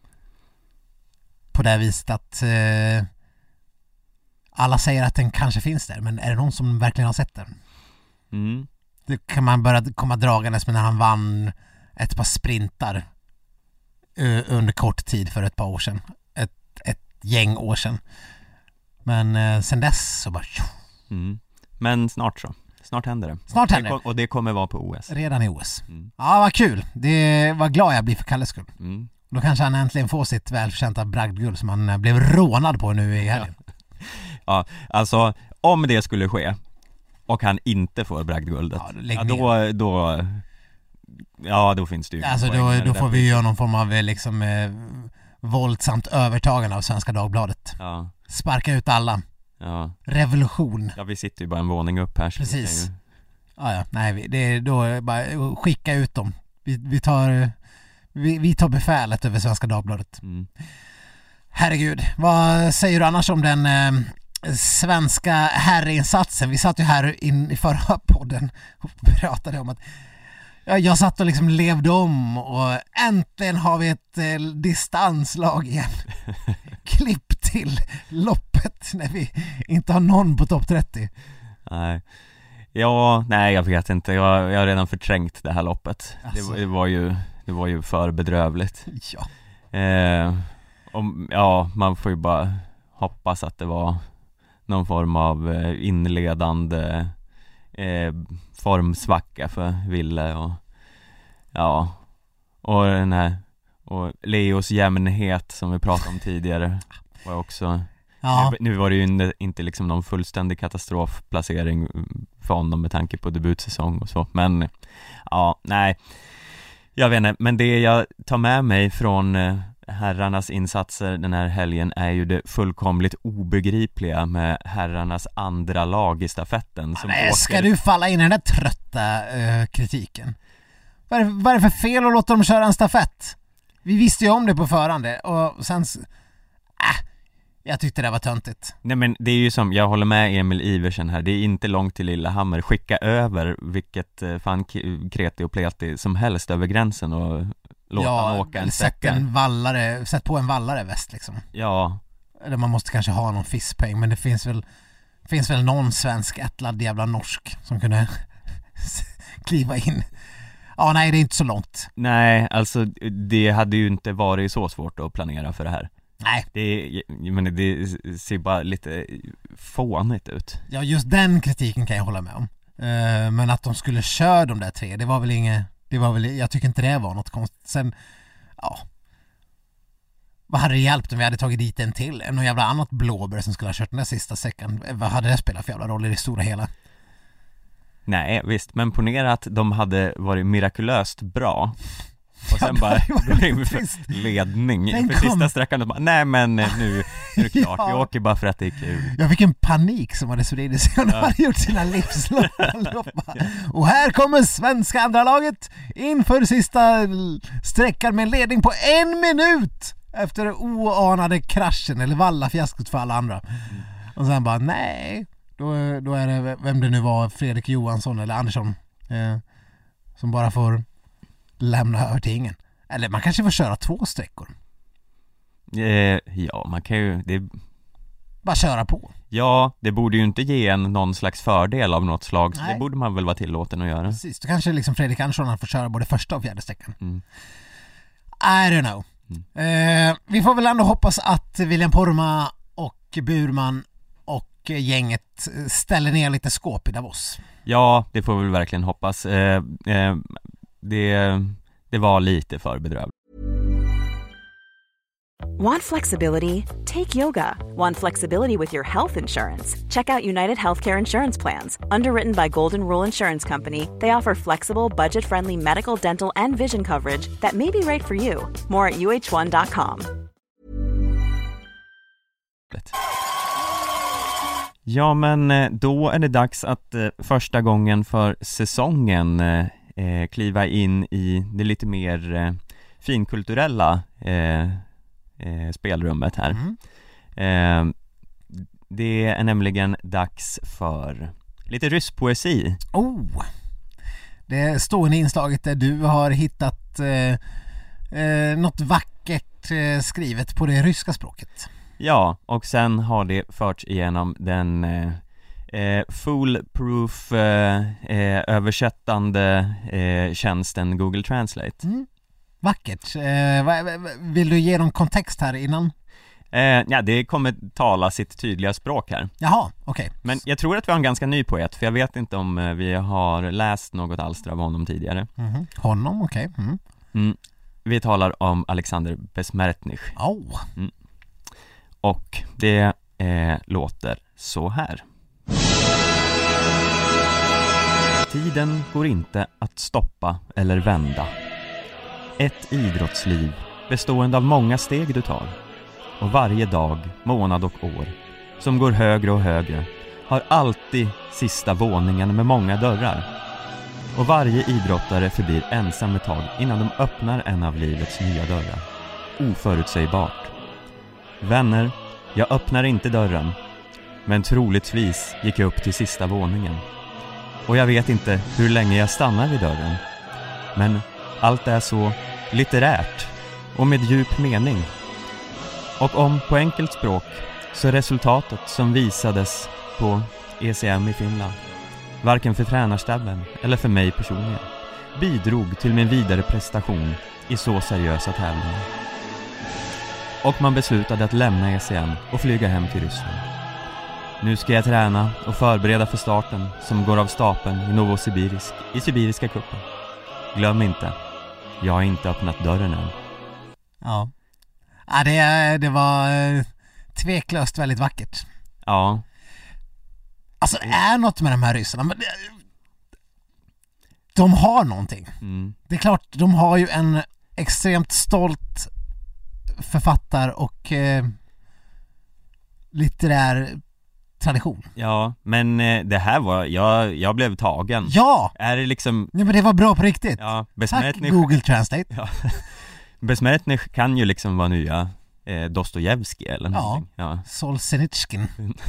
På det viset att eh, alla säger att den kanske finns där, men är det någon som verkligen har sett den? Mm. Det kan man börja komma dragandes med när han vann ett par sprintar uh, under kort tid för ett par år sedan. Ett, ett gäng år sedan. Men uh, sen dess så bara... Mm. Men snart så. Snart händer det. Snart händer det. Och det kommer vara på O S. Redan i O S. Mm. Ja, vad kul. Det var glad jag blir för Kalles skull. Mm. Då kanske han äntligen får sitt välförtjänta bragdguld som han blev rånad på nu i helgen. Ja. Ja, alltså om det skulle ske och han inte får bragdguldet, ja, ja, då, då ja, då finns det ju alltså då, då får vi göra någon form av liksom eh, våldsamt övertagande av Svenska Dagbladet. Ja. Sparka ut alla. Ja. Revolution. Ja, vi sitter ju bara en våning upp här. Precis. Ju... Ja, ja, nej, det är då bara skicka ut dem. Vi, vi tar vi, vi tar befälet över Svenska Dagbladet. Mm. Herregud, vad säger du annars om den eh, svenska herrinsatsen? Vi satt ju här in i förra podden och pratade om att ja, jag satt och liksom levde om och äntligen har vi ett eh, distanslag igen. Klipp till loppet när vi inte har någon på topp trettio. Nej. Ja, nej jag vet inte. Jag, jag har redan förträngt det här loppet. Alltså. Det, det, var ju, det var ju för bedrövligt. Ja. Eh, Om, ja, man får ju bara hoppas att det var någon form av inledande eh, formsvacka för Ville och ja, och den här och Leos jämnhet som vi pratade om tidigare var också ja. nu, nu var det ju inte, inte liksom någon fullständig katastrofplacering för honom med tanke på debutsäsong och så, men ja, nej jag vet inte, men det jag tar med mig från eh, herrarnas insatser den här helgen är ju det fullkomligt obegripliga med herrarnas andra lag i stafetten. Som Nej, åker... ska du falla in i den där trötta uh, kritiken? Vad är, vad är det för fel att låta dem köra en stafett? Vi visste ju om det på förhand och sen... Äh, jag tyckte det var töntigt. Nej, men det är ju som, jag håller med Emil Iversen här, det är inte långt till Lillehammer. Skicka över vilket fan kreti och pleti som helst över gränsen och låta ja, han åka en sätt en vallare, sätt på en vallare väst liksom. Ja. Eller man måste kanske ha någon fiskpeng, men det finns väl finns väl någon svensk ättlad jävla norsk som kunde kliva in. Ja, nej, det är inte så långt. Nej, alltså det hade ju inte varit så svårt att planera för det här. Nej. Det, men det ser bara lite fånigt ut. Ja, just den kritiken kan jag hålla med om. Uh, men att de skulle köra de där tre, det var väl inget, det var väl, jag tycker inte det var något konstigt. Sen, ja. Vad hade det hjälpt om vi hade tagit dit en till? Någon jävla annat blåbär som skulle ha kört den där sista säcken. Vad hade det spelat för jävla roll i det stora hela? Nej, visst. Men ponera att de hade varit mirakulöst bra. Och sen ja, bara går in för ledning Den för kom... sista sträckan och bara, nej men nu, nu är det klart, ja. Vi åker bara för att det är kul. Jag fick en panik som hade spridit sig och de ja. hade gjort sina livslånga. Och här kommer svenska andra laget inför sista sträckan med en ledning på en minut efter oanade kraschen eller vallafiaskot för alla andra. Mm. Och sen bara, nej, då, då är det, vem det nu var, Fredrik Johansson eller Andersson eh, som bara får lämna över till ingen. Eller man kanske får köra två sträckor. Eh, ja, man kan ju det... bara köra på. Ja, det borde ju inte ge en någon slags fördel av något slag. Så det borde man väl vara tillåten att göra. Precis, då kanske liksom Fredrik Andersson får köra både första och fjärde sträckan. Mm. I don't know. Mm. Eh, vi får väl ändå hoppas att William Poromaa och Burman och gänget ställer ner lite skåp i Davos. Ja, det får vi verkligen hoppas. Eh, eh, det, det var lite för bedrövligt. Want flexibility? Take yoga. Want flexibility with your health insurance? Check out United Healthcare Insurance Plans. Underwritten by Golden Rule Insurance Company, they offer flexible, budget-friendly medical, dental, and vision coverage that may be right for you. More at u h one dot com. Ja, men då är det dags att eh, första gången för säsongen eh, eh, kliva in i det lite mer eh, finkulturella eh, eh, spelrummet här. Mm. Eh, det är nämligen dags för lite rysspoesi. Oh! Det stående inslaget där du har hittat eh, eh, något vackert eh, skrivet på det ryska språket. Ja, och sen har det förts igenom den eh, eh, foolproof eh, eh, översättande eh, tjänsten Google Translate. Mm. Vackert. Eh, va, va, vill du ge någon kontext här innan? Eh, ja, det kommer tala sitt tydliga språk här. Jaha, okej. Okay. Men jag tror att vi har en ganska ny poet, för jag vet inte om eh, vi har läst något alster av honom tidigare. Mm-hmm. Honom, okej. Okay. Mm. Mm. Vi talar om Alexander Besmertnych. Oh. Mm. Och det eh, låter så här. Tiden går inte att stoppa eller vända. Ett idrottsliv bestående av många steg du tar. Och varje dag, månad och år som går högre och högre har alltid sista våningen med många dörrar. Och varje idrottare förblir ensam ett tag innan de öppnar en av livets nya dörrar. Oförutsägbart. Vänner, jag öppnar inte dörren. Men troligtvis gick jag upp till sista våningen. Och jag vet inte hur länge jag stannar vid dörren. Men allt är så litterärt och med djup mening. Och om på enkelt språk så är resultatet som visades på E C M i Finland, varken för tränarstabben eller för mig personligen, bidrog till min vidare prestation i så seriösa tävlingar. Och man beslutade att lämna E C M och flyga hem till Ryssland. Nu ska jag träna och förbereda för starten som går av stapeln i Novosibirisk i Sibiriska kuppen. Glöm inte, jag har inte öppnat dörren än. Ja. Ja, det, det var tveklöst väldigt vackert. Ja. Alltså, det är något med de här ryssarna, men de har någonting. Mm. Det är klart, de har ju en extremt stolt författar och eh, litterär tradition. Ja, men eh, det här var, jag, jag blev tagen. Ja! Är det liksom... Nej, men det var bra på riktigt. Ja, Tack Google Translate. Ja. Besmertnych kan ju liksom vara nya eh, Dostojevskij eller någonting. Ja, ja. Solzhenitsyn.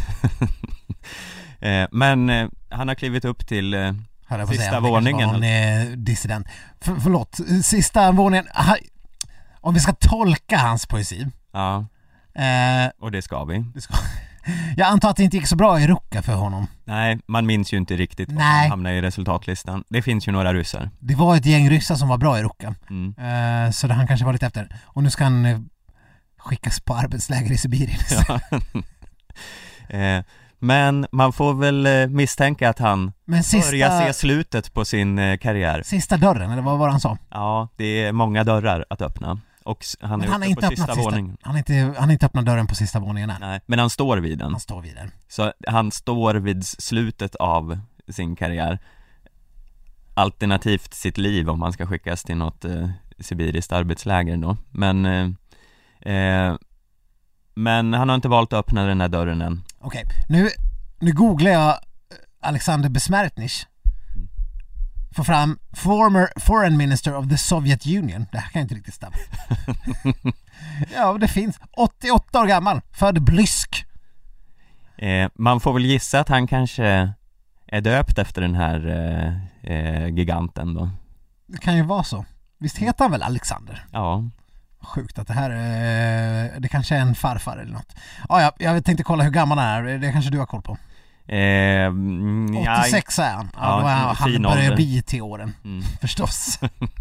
eh, Men eh, han har klivit upp till eh, sista säga, våningen. Han är dissident. För, förlåt, sista våningen. Han, om vi ska tolka hans poesi. Ja, eh, och det ska vi. Det ska, jag antar att det inte gick så bra i Ruka för honom. Nej, man minns ju inte riktigt vad Nej. han hamnade i resultatlistan. Det finns ju några ryssar. Det var ett gäng ryssar som var bra i Ruka. Mm. eh, Så det han kanske var lite efter. Och nu ska han eh, skickas på arbetsläger i Sibirien. Ja. eh, Men man får väl eh, misstänka att han Men sista, börjar se slutet på sin eh, karriär. Sista dörren, eller vad var det han sa? Ja, det är många dörrar att öppna. Och han är han uppe är inte på öppnat sista sista, våningen. han, är inte, han är inte öppnat dörren på sista våningen än. Nej, men han står vid den. Han står vid den. Så han står vid slutet av sin karriär. Alternativt sitt liv om han ska skickas till något eh, sibiriskt arbetsläger då. Men eh, eh, Men han har inte valt att öppna den här dörren än. Okej, okay. nu, nu googlar jag Alexander Besmertnych. Får fram former foreign minister of the Soviet Union. Det här kan inte riktigt stämma. Ja, det finns. åttioåtta år gammal. Född Blysk. Eh, man får väl gissa att han kanske är döpt efter den här eh, eh, giganten då. Det kan ju vara så. Visst heter han väl Alexander? Ja. Sjukt att det här eh, det kanske är en farfar eller något. Ah, ja, jag tänkte kolla hur gammal han är. Det kanske du har koll på. Eh, åttiosex är han. Ja, ja, då är han, han börjar ålder. bli till åren. Mm. Förstås.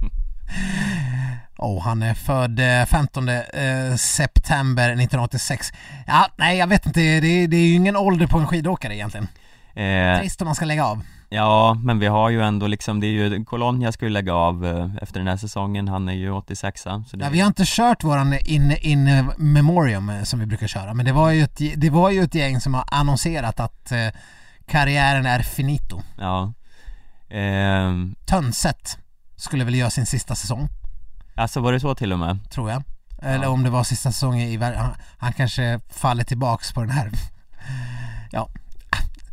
Oh, han är född femtonde september nittonhundraåttiosex. Ja, nej, jag vet inte. Det, det är ju ingen ålder på en skidåkare egentligen. Eh, Trist om man ska lägga av. Ja, men vi har ju ändå liksom, det är ju Colonia skulle lägga av eh, efter den här säsongen. Han är ju åttiosex. Så det... ja, vi har inte kört våran in, in memoriam som vi brukar köra. Men det var ju ett, det var ju ett gäng som har annonserat att eh, karriären är finito. Ja. Eh... Tönset skulle väl göra sin sista säsong. Alltså var det så till och med? Tror jag. Eller ja. Om det var sista säsongen i han, han kanske faller tillbaks på den här. Ja.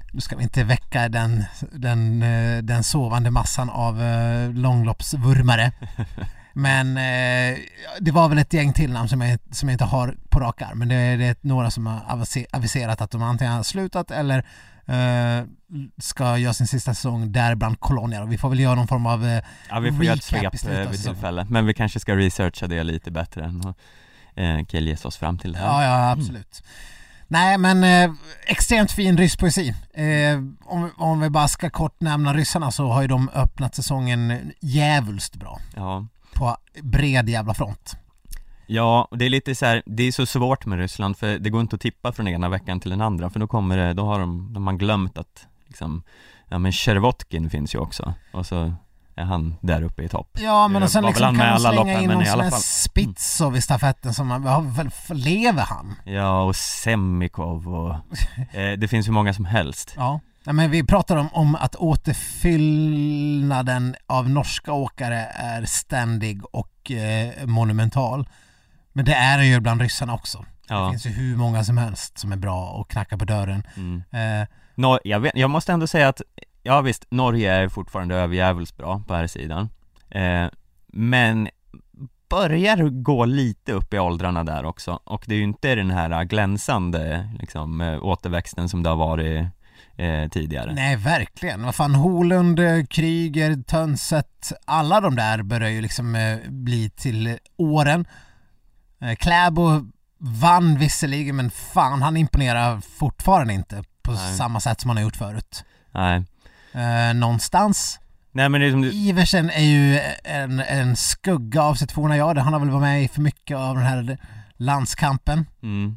nu ska vi inte väcka den, den, den sovande massan av uh, långloppsvurmare. Men eh, det var väl ett gäng till namn som jag, som jag inte har på rak arm. Men det är, det är några som har aviserat att de antingen har slutat eller eh, ska göra sin sista säsong där bland kolonier. Och vi får väl göra någon form av eh, ja, vi får göra ett svep vid tillfälle. Men vi kanske ska researcha det lite bättre än att eh, killgissa oss fram till det här. Ja, ja, absolut. Mm. Nej, men eh, extremt fin rysspoesi. Eh, om, om vi bara ska kort nämna ryssarna så har ju de öppnat säsongen jävulst bra. Ja. På bred jävla front. Ja, det är lite så här, det är så svårt med Ryssland för det går inte att tippa från ena veckan till den andra för då kommer det, då har de, de har glömt att liksom, ja men Chervotkin finns ju också och så är han där uppe i topp. Ja, men och sen liksom kan man slänga loppen, in någon sån här fall... Spitsov i stafetten som man, väl, lever han? Ja, och Semikov och eh, det finns ju många som helst. Ja. Ja, men vi pratar om, om att återfyllnaden av norska åkare är ständig och eh, monumental. Men det är det ju bland ryssarna också. Ja. Det finns ju hur många som helst som är bra och knackar på dörren. Mm. Eh. Nor- jag, vet, jag måste ändå säga att ja visst, Norge är fortfarande överjävligt bra på här sidan. Eh, men börjar gå lite upp i åldrarna där också. Och det är ju inte den här glänsande liksom, återväxten som det har varit Eh, tidigare. Nej, verkligen. Vad fan, Holund, Kryger, Tönset, alla de där börjar ju liksom eh, bli till åren. Eh, Kläbo vann visserligen, men fan, han imponerar fortfarande inte på Nej. samma sätt som han har gjort förut. Nej. Eh, någonstans. Nej, men det är som du... Iversen är ju en, en skugga av sitt forna jag. Han har väl varit med i för mycket av den här landskampen. Mm.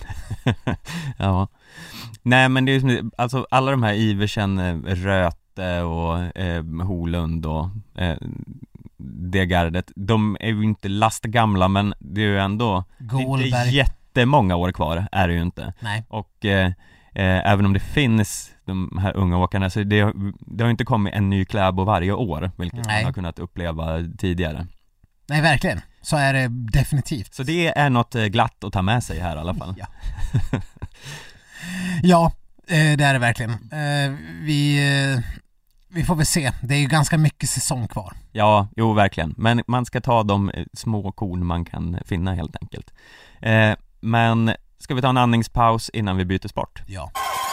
Ja. Nej, men det är som, alltså alla de här Iversen, Röte och eh, Holund och eh, det gardet, de är ju inte lastgamla, men det är ju ändå det är jättemånga år kvar är det ju inte. Nej. Och eh, eh, även om det finns de här unga åkarna så det, det har inte kommit en ny Kläbo varje år, vilket Nej. man har kunnat uppleva tidigare. Nej, verkligen. Så är det definitivt. Så det är något glatt att ta med sig här i alla fall. Ja. Ja, det är det verkligen. Vi, vi får väl se. Det är ju ganska mycket säsong kvar. Ja, jo verkligen. Men man ska ta de små korn man kan finna helt enkelt. Men ska vi ta en andningspaus innan vi byter sport? Ja.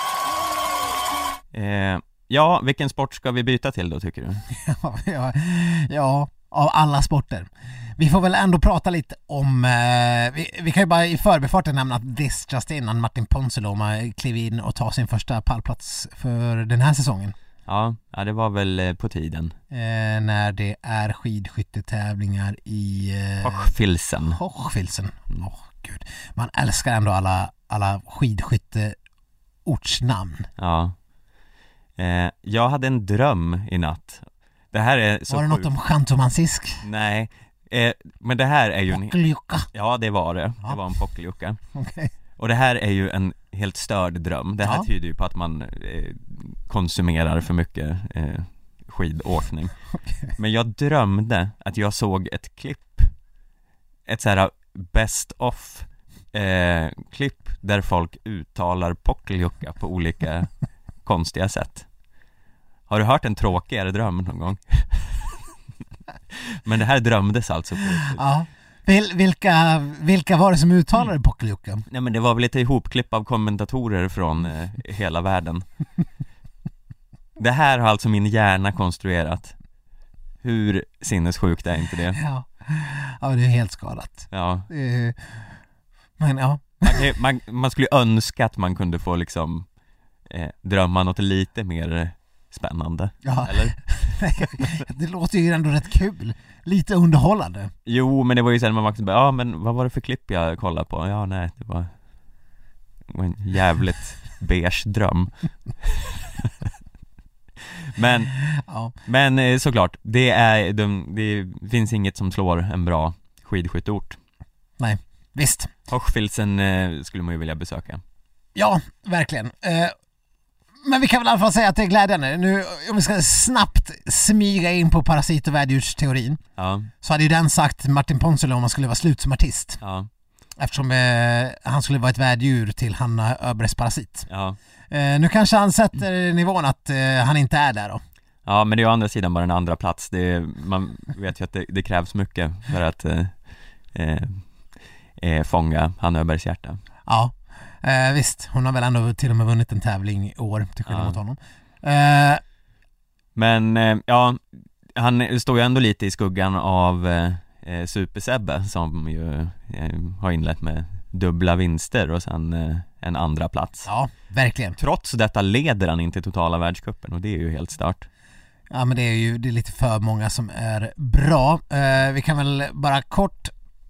Ja, vilken sport ska vi byta till då tycker du? Ja, ja, ja, av alla sporter. Vi får väl ändå prata lite om eh, vi, vi kan ju bara i förbifarten nämna att this just innan Martin Ponsiluoma klev in och tar sin första pallplats för den här säsongen. Ja, ja det var väl på tiden. Eh, när det är skidskyttetävlingar i eh, Hochfilzen. Hochfilzen. Åh oh, gud. Man älskar ändå alla alla skidskytteortsnamn. Ja. Eh, jag hade en dröm i natt. Det här är så Var det sjukt. Något om Chantomansisk? Nej. Eh, men det här är ju en... Pockeljucka. Ja, det var det. Ja. Det var en pockeljucka. Okay. Och det här är ju en helt störd dröm. Det här ja. tyder ju på att man eh, konsumerar för mycket eh, skidåkning. Okay. Men jag drömde att jag såg ett klipp. Ett så här best of eh, klipp där folk uttalar pockeljucka på olika konstiga sätt. Har du hört en tråkigare dröm någon gång? Men det här drömdes alltså på. Ja. Vil, vilka, vilka var det som uttalade mm. pockeljuckan? Nej, men det var väl lite ihopklipp av kommentatorer från eh, hela världen. Det här har alltså min hjärna konstruerat. Hur sinnessjukt är inte det? Ja, ja det är helt skadat. Ja. Eh, men ja. Man, man, man skulle önska att man kunde få liksom eh, drömma något lite mer eh, spännande. Ja. Eller? Det låter ju ändå rätt kul. Lite underhållande. Jo, men det var ju sen man var ja men vad var det för klipp jag kollade på? Ja, nej, det var, det var en jävligt beige dröm. Men ja. men såklart, det är de, det finns inget som slår en bra skidskytteort. Nej, visst. Hochfilzen eh, skulle man ju vilja besöka. Ja, verkligen. Eh, men vi kan väl i alla fall säga att det är glädjande. Nu, om vi ska snabbt smyga in på parasit- och värddjursteorin, ja. så hade ju den sagt Martin Ponsiluoma skulle vara slut som artist. Ja. eftersom eh, han skulle vara ett värddjur till Hanna Öbergs Parasit. Ja. Eh, nu kanske han sätter nivån att eh, han inte är där då. Ja, men det är å andra sidan bara en andra plats. Det är, man vet ju att det, det krävs mycket för att eh, eh, eh, fånga Hanna Öbergs hjärta. Ja, eh, visst. Hon har väl ändå till och med vunnit en tävling i år till skillnad ja. mot honom. Eh, men eh, ja, han står ju ändå lite i skuggan av eh, Super-Sebbe som ju eh, har inlett med dubbla vinster och sen eh, en andra plats. Ja, verkligen. Trots detta leder han inte totala världscupen och det är ju helt start. Ja, men det är ju det är lite för många som är bra. Eh, vi kan väl bara kort...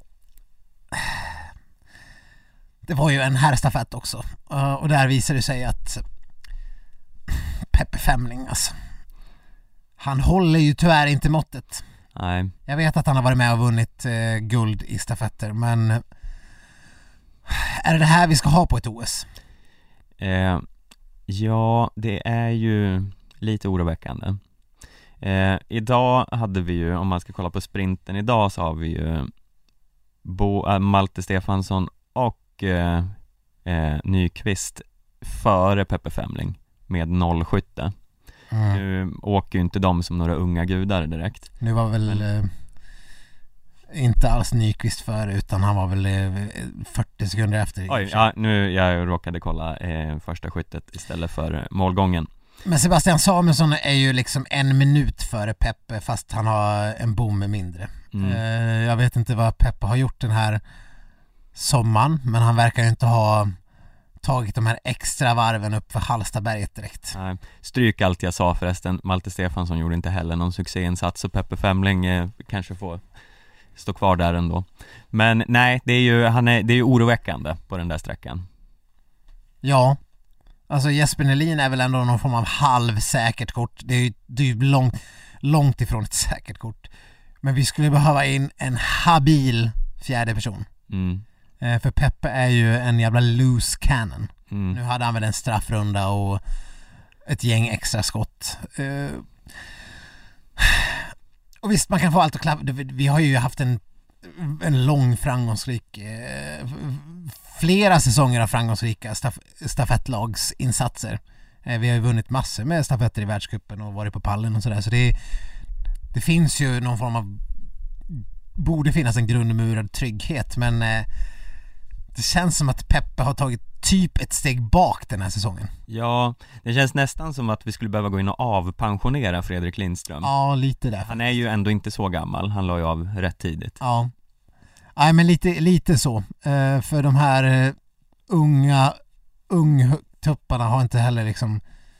Det var ju en herrstafett också. Uh, och där visar det sig att Peppe Femling, alltså, han håller ju tyvärr inte måttet. Nej. Jag vet att han har varit med och vunnit eh, guld i stafetter, men är det det här vi ska ha på ett O S? Eh, ja, det är ju lite oroväckande. Eh, idag hade vi ju, om man ska kolla på sprinten idag, så har vi ju Bo, äh, Malte Stefansson och eh, eh, Nyqvist före Peppe Femling med noll skytte. Mm. Nu åker ju inte de som några unga gudar direkt. Nu var väl eh, inte alls Nyqvist före, utan han var väl eh, fyrtio sekunder efter. Oj, ja, nu jag råkade kolla eh, första skyttet istället för målgången. Men Sebastian Samuelsson är ju liksom en minut före Peppe, fast han har en bom mindre. Mm. Eh, jag vet inte vad Peppe har gjort den här sommaren, men han verkar ju inte ha tagit de här extra varven upp för Hallstaberget direkt. Nej, stryk allt jag sa förresten. Malte Stefansson gjorde inte heller någon succéinsats, och Peppe Femling eh, kanske får stå kvar där ändå. Men nej, det är ju, han är, det är ju oroväckande på den där sträckan. Ja, alltså Jesper Nelin är väl ändå någon form av halvsäkert kort. Det är ju, det är ju långt, långt ifrån ett säkert kort. Men vi skulle behöva in en habil fjärde person. Mm. Eh, för Peppe är ju en jävla loose cannon. Mm. Nu hade han väl en straffrunda och ett gäng extra skott. Eh, och visst, man kan få allt att klappa. Vi har ju haft en, en lång framgångsrik eh, flera säsonger av framgångsrika staf, stafettlagsinsatser. Eh, vi har ju vunnit massor med stafetter i världscupen och varit på pallen och sådär. Så det, det finns ju någon form av, borde finnas en grundmurad trygghet, men eh, det känns som att Peppe har tagit typ ett steg bak den här säsongen. Ja, det känns nästan som att vi skulle behöva gå in och avpensionera Fredrik Lindström. Ja, lite där. Han är ju ändå inte så gammal, han la ju av rätt tidigt. Ja, nej, men lite, lite så. Uh, för de här uh, unga ungtupparna har inte heller liksom...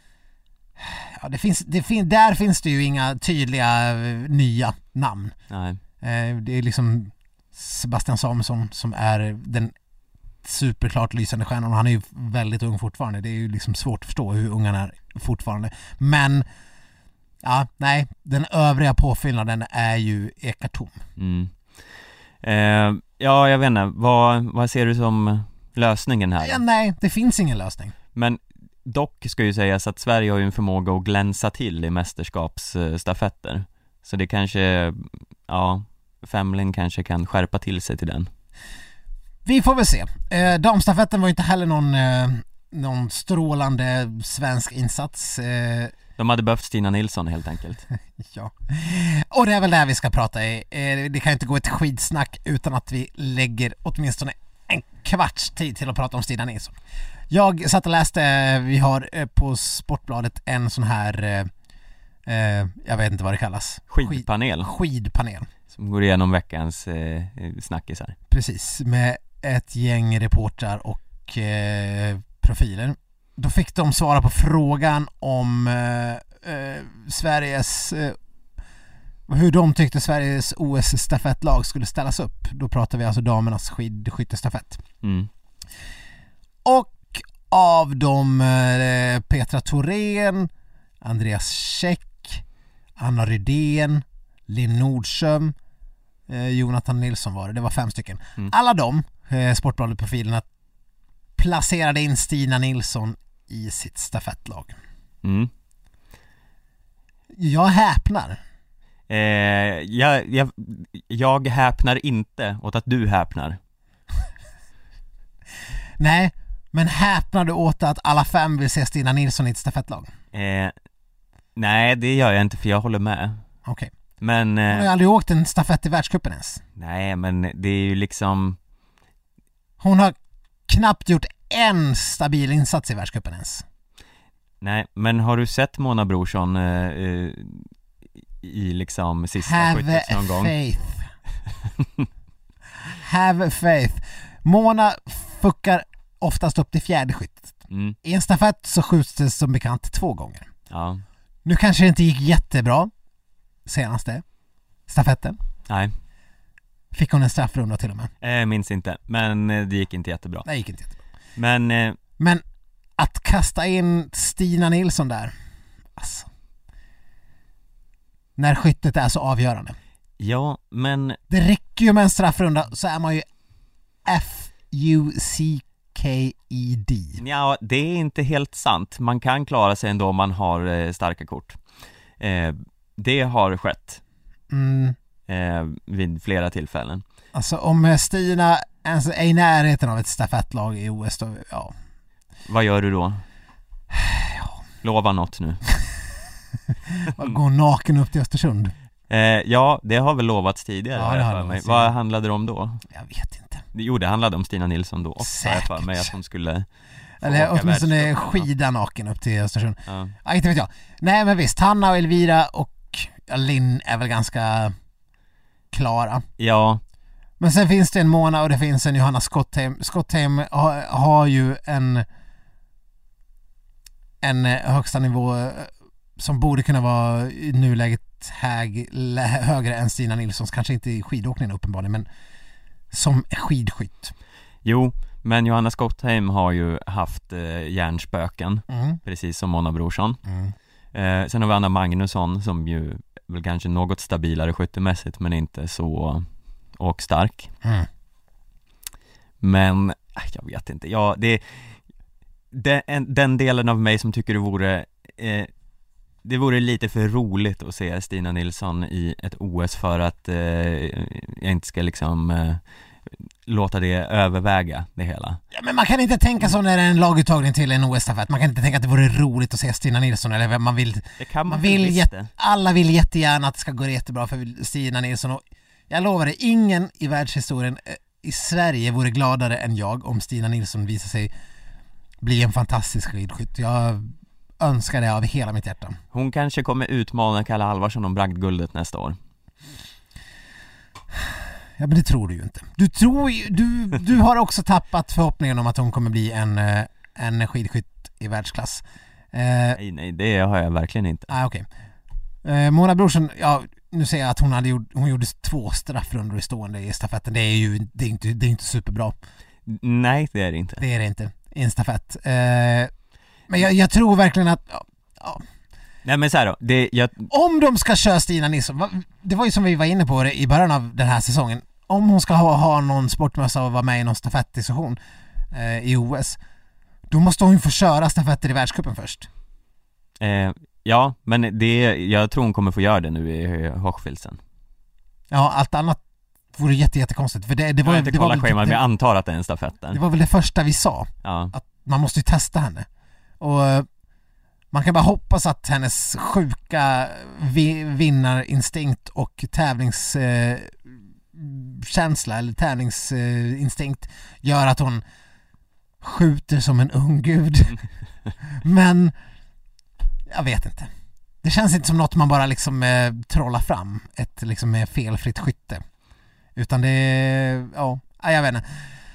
Ja, det finns, det fin- där finns det ju inga tydliga uh, nya namn. Nej. Uh, det är liksom Sebastian Samuelsson som är den superklart lysande stjärnan, och han är ju väldigt ung fortfarande. Det är ju liksom svårt att förstå hur ung han är fortfarande. Men ja, nej, den övriga påfyllnaden är ju ekartom. Mm. Eh, ja, jag vet inte. Vad, vad ser du som lösningen här? Ja, nej, det finns ingen lösning. Men dock ska ju sägas att Sverige har ju en förmåga att glänsa till i mästerskapsstafetter. Så det kanske, ja, Femling kanske kan skärpa till sig till den. Vi får väl se. Eh, damstafetten var inte heller någon, eh, någon strålande svensk insats. Eh, De hade behövt Stina Nilsson helt enkelt. Ja. Och det är väl där vi ska prata i. Eh, det kan inte gå ett skidsnack utan att vi lägger åtminstone en kvarts tid till att prata om Stina Nilsson. Jag satt och läste, vi har eh, på Sportbladet en sån här, eh, eh, jag vet inte vad det kallas. Skidpanel. Skid, skidpanel. Som går igenom veckans eh, snackisar. Precis, med ett gäng reportrar och eh, profiler. Då fick de svara på frågan om eh, eh, Sveriges eh, hur de tyckte Sveriges O S-stafettlag skulle ställas upp. Då pratar vi alltså damernas skidskyttestafett. Mm. Och av dem eh, Petra Thorén, Andreas Käck, Anna Rydén, Linn Nordström, eh, Jonathan Nilsson var det. Det var fem stycken. Mm. Alla de eh, Sportbladet-profilerna placerade in Stina Nilsson i sitt stafettlag. Mm. Jag häpnar. Eh, jag, jag, jag häpnar inte åt att du häpnar. Nej, men häpnar du åt att alla fem vill se Stina Nilsson i ett stafettlag? Eh, nej, det gör jag inte för jag håller med. Okej. Okay. Men... Eh, hon har ju aldrig åkt en stafett i världscupen ens. Nej, men det är ju liksom... Hon har knappt gjort en stabil insats i världscupen ens. Nej, men har du sett Mona Brorsson eh, i liksom sista Have skyttet någon gång? Faith. Have faith. Mona fuckar oftast upp till fjärde skyttet. Mm. I en stafett så skjuts det som bekant två gånger. Ja. Nu kanske det inte gick jättebra senaste stafetten. Nej. Fick hon en straffrunda till och med? Jag minns inte, men det gick inte jättebra. Det gick inte jättebra. Men, eh... men att kasta in Stina Nilsson där, alltså, när skyttet är så avgörande. Ja, men... Det räcker ju med en straffrunda så är man ju F U C K E D. Ja, det är inte helt sant. Man kan klara sig ändå om man har eh, starka kort. Eh, det har skett. Mm. Eh, vid flera tillfällen. Alltså om Stina alltså, är i närheten av ett stafettlag i O S då, ja. Vad gör du då? Ja. Lova något nu. Gå naken upp till Östersund. Eh, ja, det har väl lovats tidigare. Ja, det har för mig. Vad handlade det om då? Jag vet inte. Jo, det handlade om Stina Nilsson då också. Säkert. För mig att hon skulle... Eller åtminstone skida naken upp till Östersund. Ja. Ja, inte vet jag. Nej, men visst, Hanna och Elvira och Linn är väl ganska klara. Ja. Men sen finns det en Mona och det finns en Johanna Skottheim. Skottheim har, har ju en en högsta nivå som borde kunna vara i nuläget hög, högre än Stina Nilssons. Kanske inte i skidåkningen uppenbarligen, men som skidskytt. Jo, men Johanna Skottheim har ju haft eh, hjärnspöken, mm. precis som Mona Brorsson. Mm. Eh, sen har vi Anna Magnusson som ju väl kanske något stabilare skyttemässigt men inte så och stark. Mm. Men äh, jag vet inte. Ja, det, det en, den delen av mig som tycker det vore eh, det vore lite för roligt att se Stina Nilsson i ett O S för att eh, jag inte ska liksom eh, låta det överväga det hela. Ja, men man kan inte tänka så när det är en laguttagning till en O S-stafett. Man kan inte tänka att det vore roligt att se Stina Nilsson eller man vill, det kan man man vill jätte, alla vill jättegärna att det ska gå jättebra för Stina Nilsson och jag lovar det, ingen i världshistorien i Sverige vore gladare än jag om Stina Nilsson visar sig bli en fantastisk skidskytt. Jag önskar det av hela mitt hjärta. Hon kanske kommer utmana Kalle Alvarsson om bragdguldet nästa år. Ja, men det tror du ju inte. Du tror ju, du, du har också tappat förhoppningen om att hon kommer bli en, en skidskytt i världsklass. Eh, nej, nej, det har jag verkligen inte. Ah, okej. Okay. Eh, Mona Brorsson, ja, nu säger jag att hon hade gjort, hon gjorde två straffrundor i stående i stafetten. Det är ju det är inte, det är inte superbra. Nej, det är det inte. Det är det inte i en stafett. Eh, men jag, jag tror verkligen att ja, ja. Nej, men så här då, det, jag... om de ska köra Stina Nilsson, det var ju som vi var inne på det i början av den här säsongen, om hon ska ha, ha någon sportmössa och vara med i någon stafettdiskussion eh, i O S, då måste hon ju få köra stafetter i världscupen först. Eh, ja, men det, jag tror hon kommer få göra det nu i Hochfilzen. Ja, allt annat vore jätte, jättekonstigt. För det, det var, jag har inte det var kollat schemat, men jag antar att det är en stafett där. Det var väl det första vi sa. Ja. Att man måste ju testa henne. Och man kan bara hoppas att hennes sjuka vi, vinnarinstinkt och tävlingskänsla eh, eller tävlingsinstinkt eh, gör att hon skjuter som en ung gud. Men jag vet inte. Det känns inte som något man bara liksom eh, trollar fram ett liksom eh, felfritt skytte. Utan det ja, jag vet inte.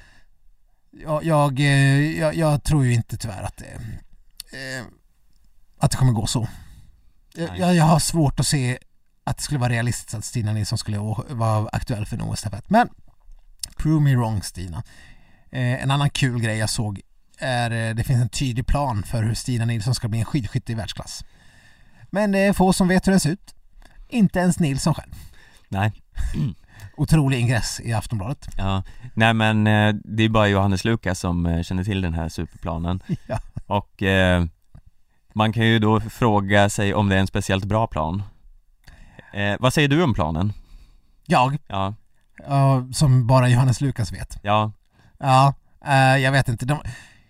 Jag, jag, jag, jag tror ju inte tyvärr att det eh, att det kommer gå så. Jag, jag har svårt att se att det skulle vara realistiskt att Stina Nilsson skulle vara aktuell för en O S-stafett. Men prove me wrong, Stina. Eh, en annan kul grej jag såg är det finns en tydlig plan för hur Stina Nilsson ska bli en skidskytte i världsklass. Men det är få som vet hur det ser ut. Inte ens Nilsson själv. Nej. Otrolig ingress i Aftonbladet. Ja, nej men eh, det är bara Johannes Lukas som eh, känner till den här superplanen. Ja. Och eh, man kan ju då fråga sig om det är en speciellt bra plan. Eh, vad säger du om planen? Jag? Ja. Uh, som bara Johannes Lukas vet. Ja. Ja, Uh, jag vet inte. De...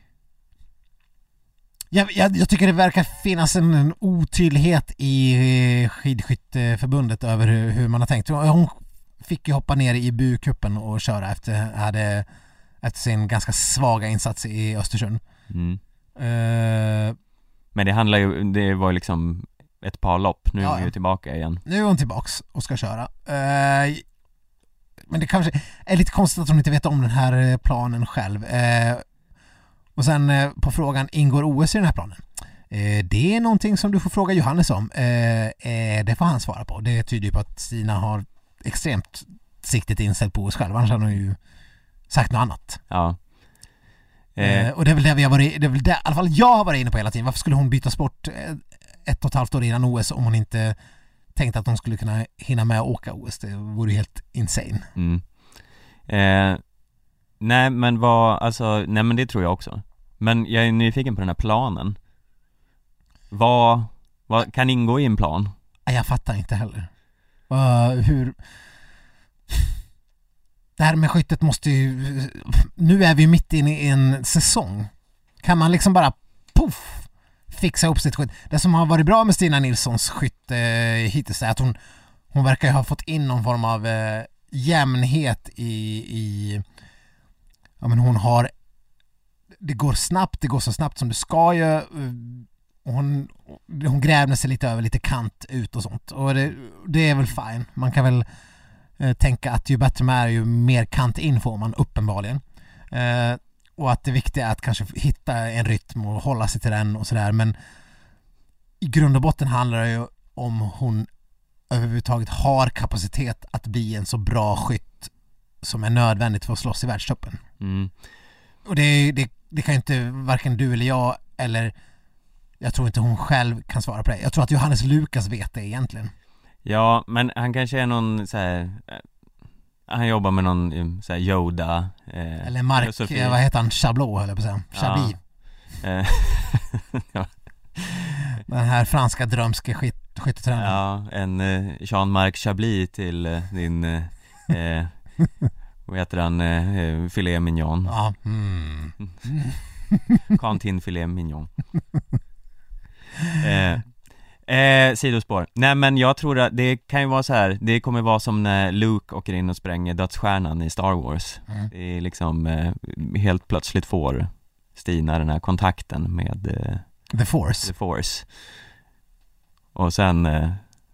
Jag, jag, jag tycker det verkar finnas en, en otydlighet i skidskytteförbundet över hur, hur man har tänkt. Hon fick ju hoppa ner i B U-cupen och köra efter, hade, efter sin ganska svaga insats i Östersund. Mm. Uh, Men det handlar ju, det var liksom ett par lopp. Nu är hon ju tillbaka igen. Nu är hon tillbaks och ska köra. Uh, men det kanske är lite konstigt att hon inte vet om den här planen själv. Uh, och sen uh, på frågan, ingår O S i den här planen? Uh, det är någonting som du får fråga Johannes om. Uh, uh, det får han svara på. Det tyder ju på att Stina har extremt siktigt inställt på O S själv. Annars har hon ju sagt något annat. Ja. Eh. Och det är väl det vi har varit, det är väl det, i alla fall jag har varit inne på hela tiden. Varför skulle hon byta sport ett och ett halvt år innan O S om hon inte tänkte att hon skulle kunna hinna med att åka O S? Det vore ju helt insane. Mm. Eh, nej men vad, alltså, nej men det tror jag också. Men jag är nyfiken på den här planen. Vad, vad kan ingå i en plan? Jag fattar inte heller. Uh, hur... Det här med skyttet måste ju... Nu är vi mitt inne i en säsong. Kan man liksom bara puff fixa upp sitt skytt? Det som har varit bra med Stina Nilssons skytte eh, hittills är att hon, hon verkar ha fått in någon form av eh, jämnhet i... i ja, men hon har... Det går snabbt, det går så snabbt som det ska ju. Och hon, hon grävde sig lite över lite kant ut och sånt. Och det, det är väl fine. Man kan väl... tänka att ju bättre man är ju mer kant in får man uppenbarligen. Eh, och att det viktiga är att kanske hitta en rytm och hålla sig till den och sådär. Men i grund och botten handlar det ju om hon överhuvudtaget har kapacitet att bli en så bra skytt som är nödvändigt för att slåss i världstoppen. Mm. Och det, det, det kan ju inte varken du eller jag eller jag tror inte hon själv kan svara på det. Jag tror att Johannes Lukas vet det egentligen. Ja, men han kanske är någon så här, han jobbar med någon så här Yoda eh, eller Mark, filosofi. Vad heter han? Chablot eller på säga. Chablis. Ja. Ja. Den här franska drömske skit, skyttetränaren. Ja, en eh, Jean-Marc Chablis till eh, din eh, vad heter han? Eh, filet mignon. Ja. Mm. Cantin filet mignon. Eh Eh, sidospår. Nej men jag tror att det kan ju vara så här. Det kommer vara som när Luke åker in och spränger dödsstjärnan i Star Wars. Mm. Det är liksom eh, helt plötsligt får Stina den här kontakten med eh, The Force. The Force. Och sen eh,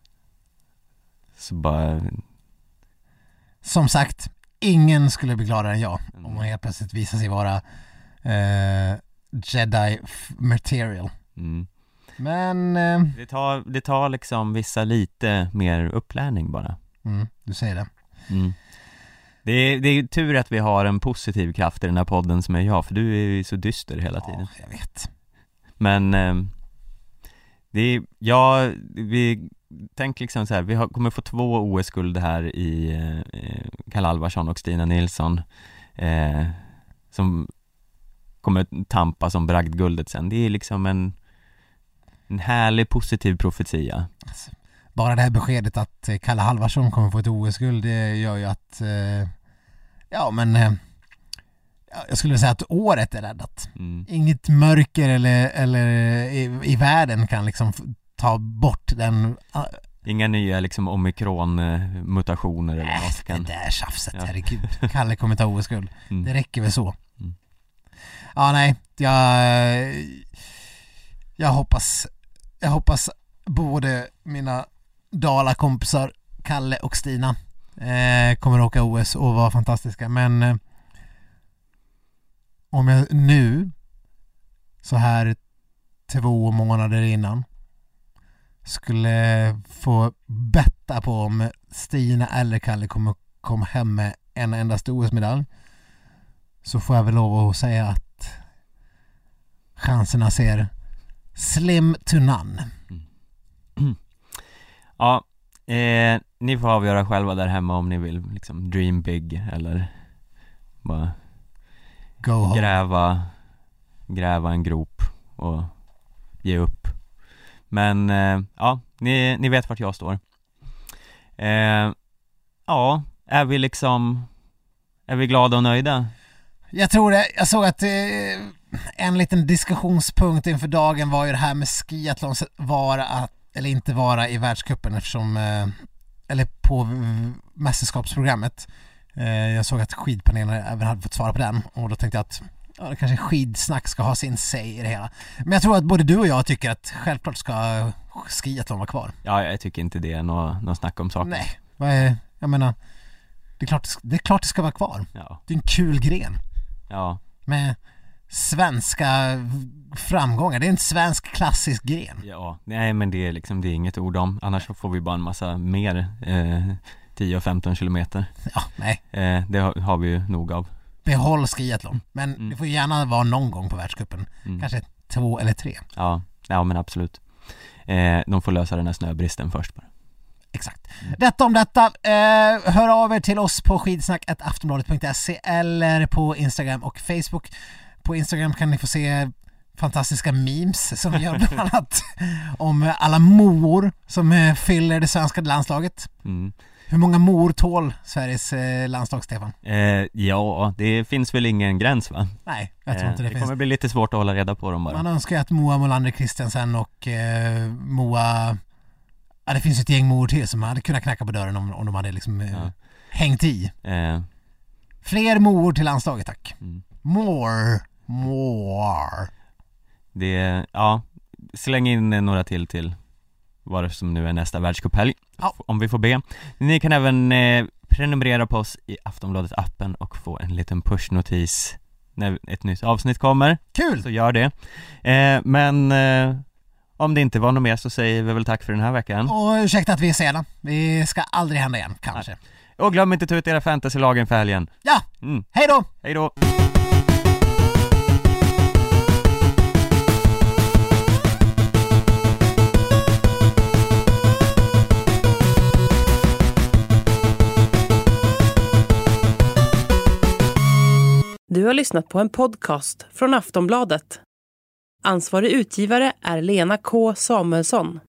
så bara... Som sagt, ingen skulle bli gladare än jag mm. om hon helt plötsligt visar sig vara eh, Jedi material. Mm. Men eh, det tar det tar liksom vissa lite mer upplärning bara. Mm, du säger det. Mm. Det är det är tur att vi har en positiv kraft i den här podden som är jag, för du är ju så dyster hela tiden. Ja, jag vet. Men eh, det är ja vi tänk liksom så här, vi har, kommer få två O S-guld här i eh, Kalle Alvarsson och Stina Nilsson eh, som kommer tampa som bragdguldet sen. Det är liksom en En härlig positiv profetia. Alltså, bara det här beskedet att Kalle Halvarsson kommer få ett O S-guld, det gör ju att eh, ja men eh, jag skulle säga att året är räddat. Mm. Inget mörker eller, eller i, i världen kan liksom ta bort den. Uh, Inga nya liksom omikron-mutationer eller äh, något kan... det där tjafset, ja. Herregud. Kalle kommer ta O S-guld. Mm. Det räcker väl så. Mm. Ja, nej. Jag... Jag hoppas, jag hoppas både mina Dala-kompisar Kalle och Stina eh, kommer att åka O S och vara fantastiska. Men eh, om jag nu så här två månader innan skulle få betta på om Stina eller Kalle kommer komma hem med en endast O S-medalj, så får jag väl lov att säga att chanserna ser slim to none. Mm. Ja, eh, ni får avgöra själva där hemma om ni vill liksom dream big eller bara Go gräva gräva en grop och ge upp. Men eh, ja, ni, ni vet vart jag står. Eh, ja, är vi liksom är vi glada och nöjda? Jag tror det, jag såg att eh, en liten diskussionspunkt inför dagen var ju det här med skiathlon vara att, eller inte vara i världscupen eftersom, eh, eller på mästerskapsprogrammet. Eh, jag såg att skidpanelen även hade fått svara på den och då tänkte jag att ja, det kanske skidsnack ska ha sin säg i det hela. Men jag tror att både du och jag tycker att självklart ska skiathlon vara kvar. Ja, jag tycker inte det är något, något snack om saker. Nej, vad är, jag menar, det är, klart, det är klart det ska vara kvar. Ja. Det är en kul gren. Ja. Med svenska framgångar. Det är en svensk klassisk gren. Ja, nej men det är liksom, det är inget ord om. Annars får vi bara en massa mer eh, tio och femton kilometer. Ja, nej. Eh, det har, har vi ju nog av. Behåll skiathlon. Men mm. det får gärna vara någon gång på världscupen. Mm. Kanske två eller tre. Ja, ja men absolut. Eh, de får lösa den här snöbristen först bara. Exakt. Mm. Detta om detta. Eh, hör av er till oss på skidsnack snabel-a aftonbladet punkt se eller på Instagram och Facebook. På Instagram kan ni få se fantastiska memes som vi gör bland annat om alla mor som fyller det svenska landslaget. Mm. Hur många mor tål Sveriges eh, landslag, Stefan? Eh, ja, det finns väl ingen gräns va? Nej, jag tror eh, inte det, det finns. Det kommer bli lite svårt att hålla reda på dem bara. Man önskar att Moa Molander Christensen och eh, Moa... Ja, det finns ett gäng mor till som hade kunnat knacka på dörren om, om de hade liksom eh, ja. hängt i. Eh. Fler mor till landslaget, tack. Mm. More, more. Det, ja, släng in några till till vad som nu är nästa världscuphelg. Ja. Om vi får be. Ni kan även eh, prenumerera på oss i Aftonbladet-appen och få en liten pushnotis när ett nytt avsnitt kommer. Kul! Så gör det. Eh, men... Eh, om det inte var något mer så säger vi väl tack för den här veckan. Och ursäkta att vi är sena. Det ska aldrig hända igen, kanske. Nej. Och glöm inte att ta ut era fantasylagen för helgen. Ja, mm. Hej då! Hej då! Du har lyssnat på en podcast från Aftonbladet. Ansvarig utgivare är Lena K. Samuelsson.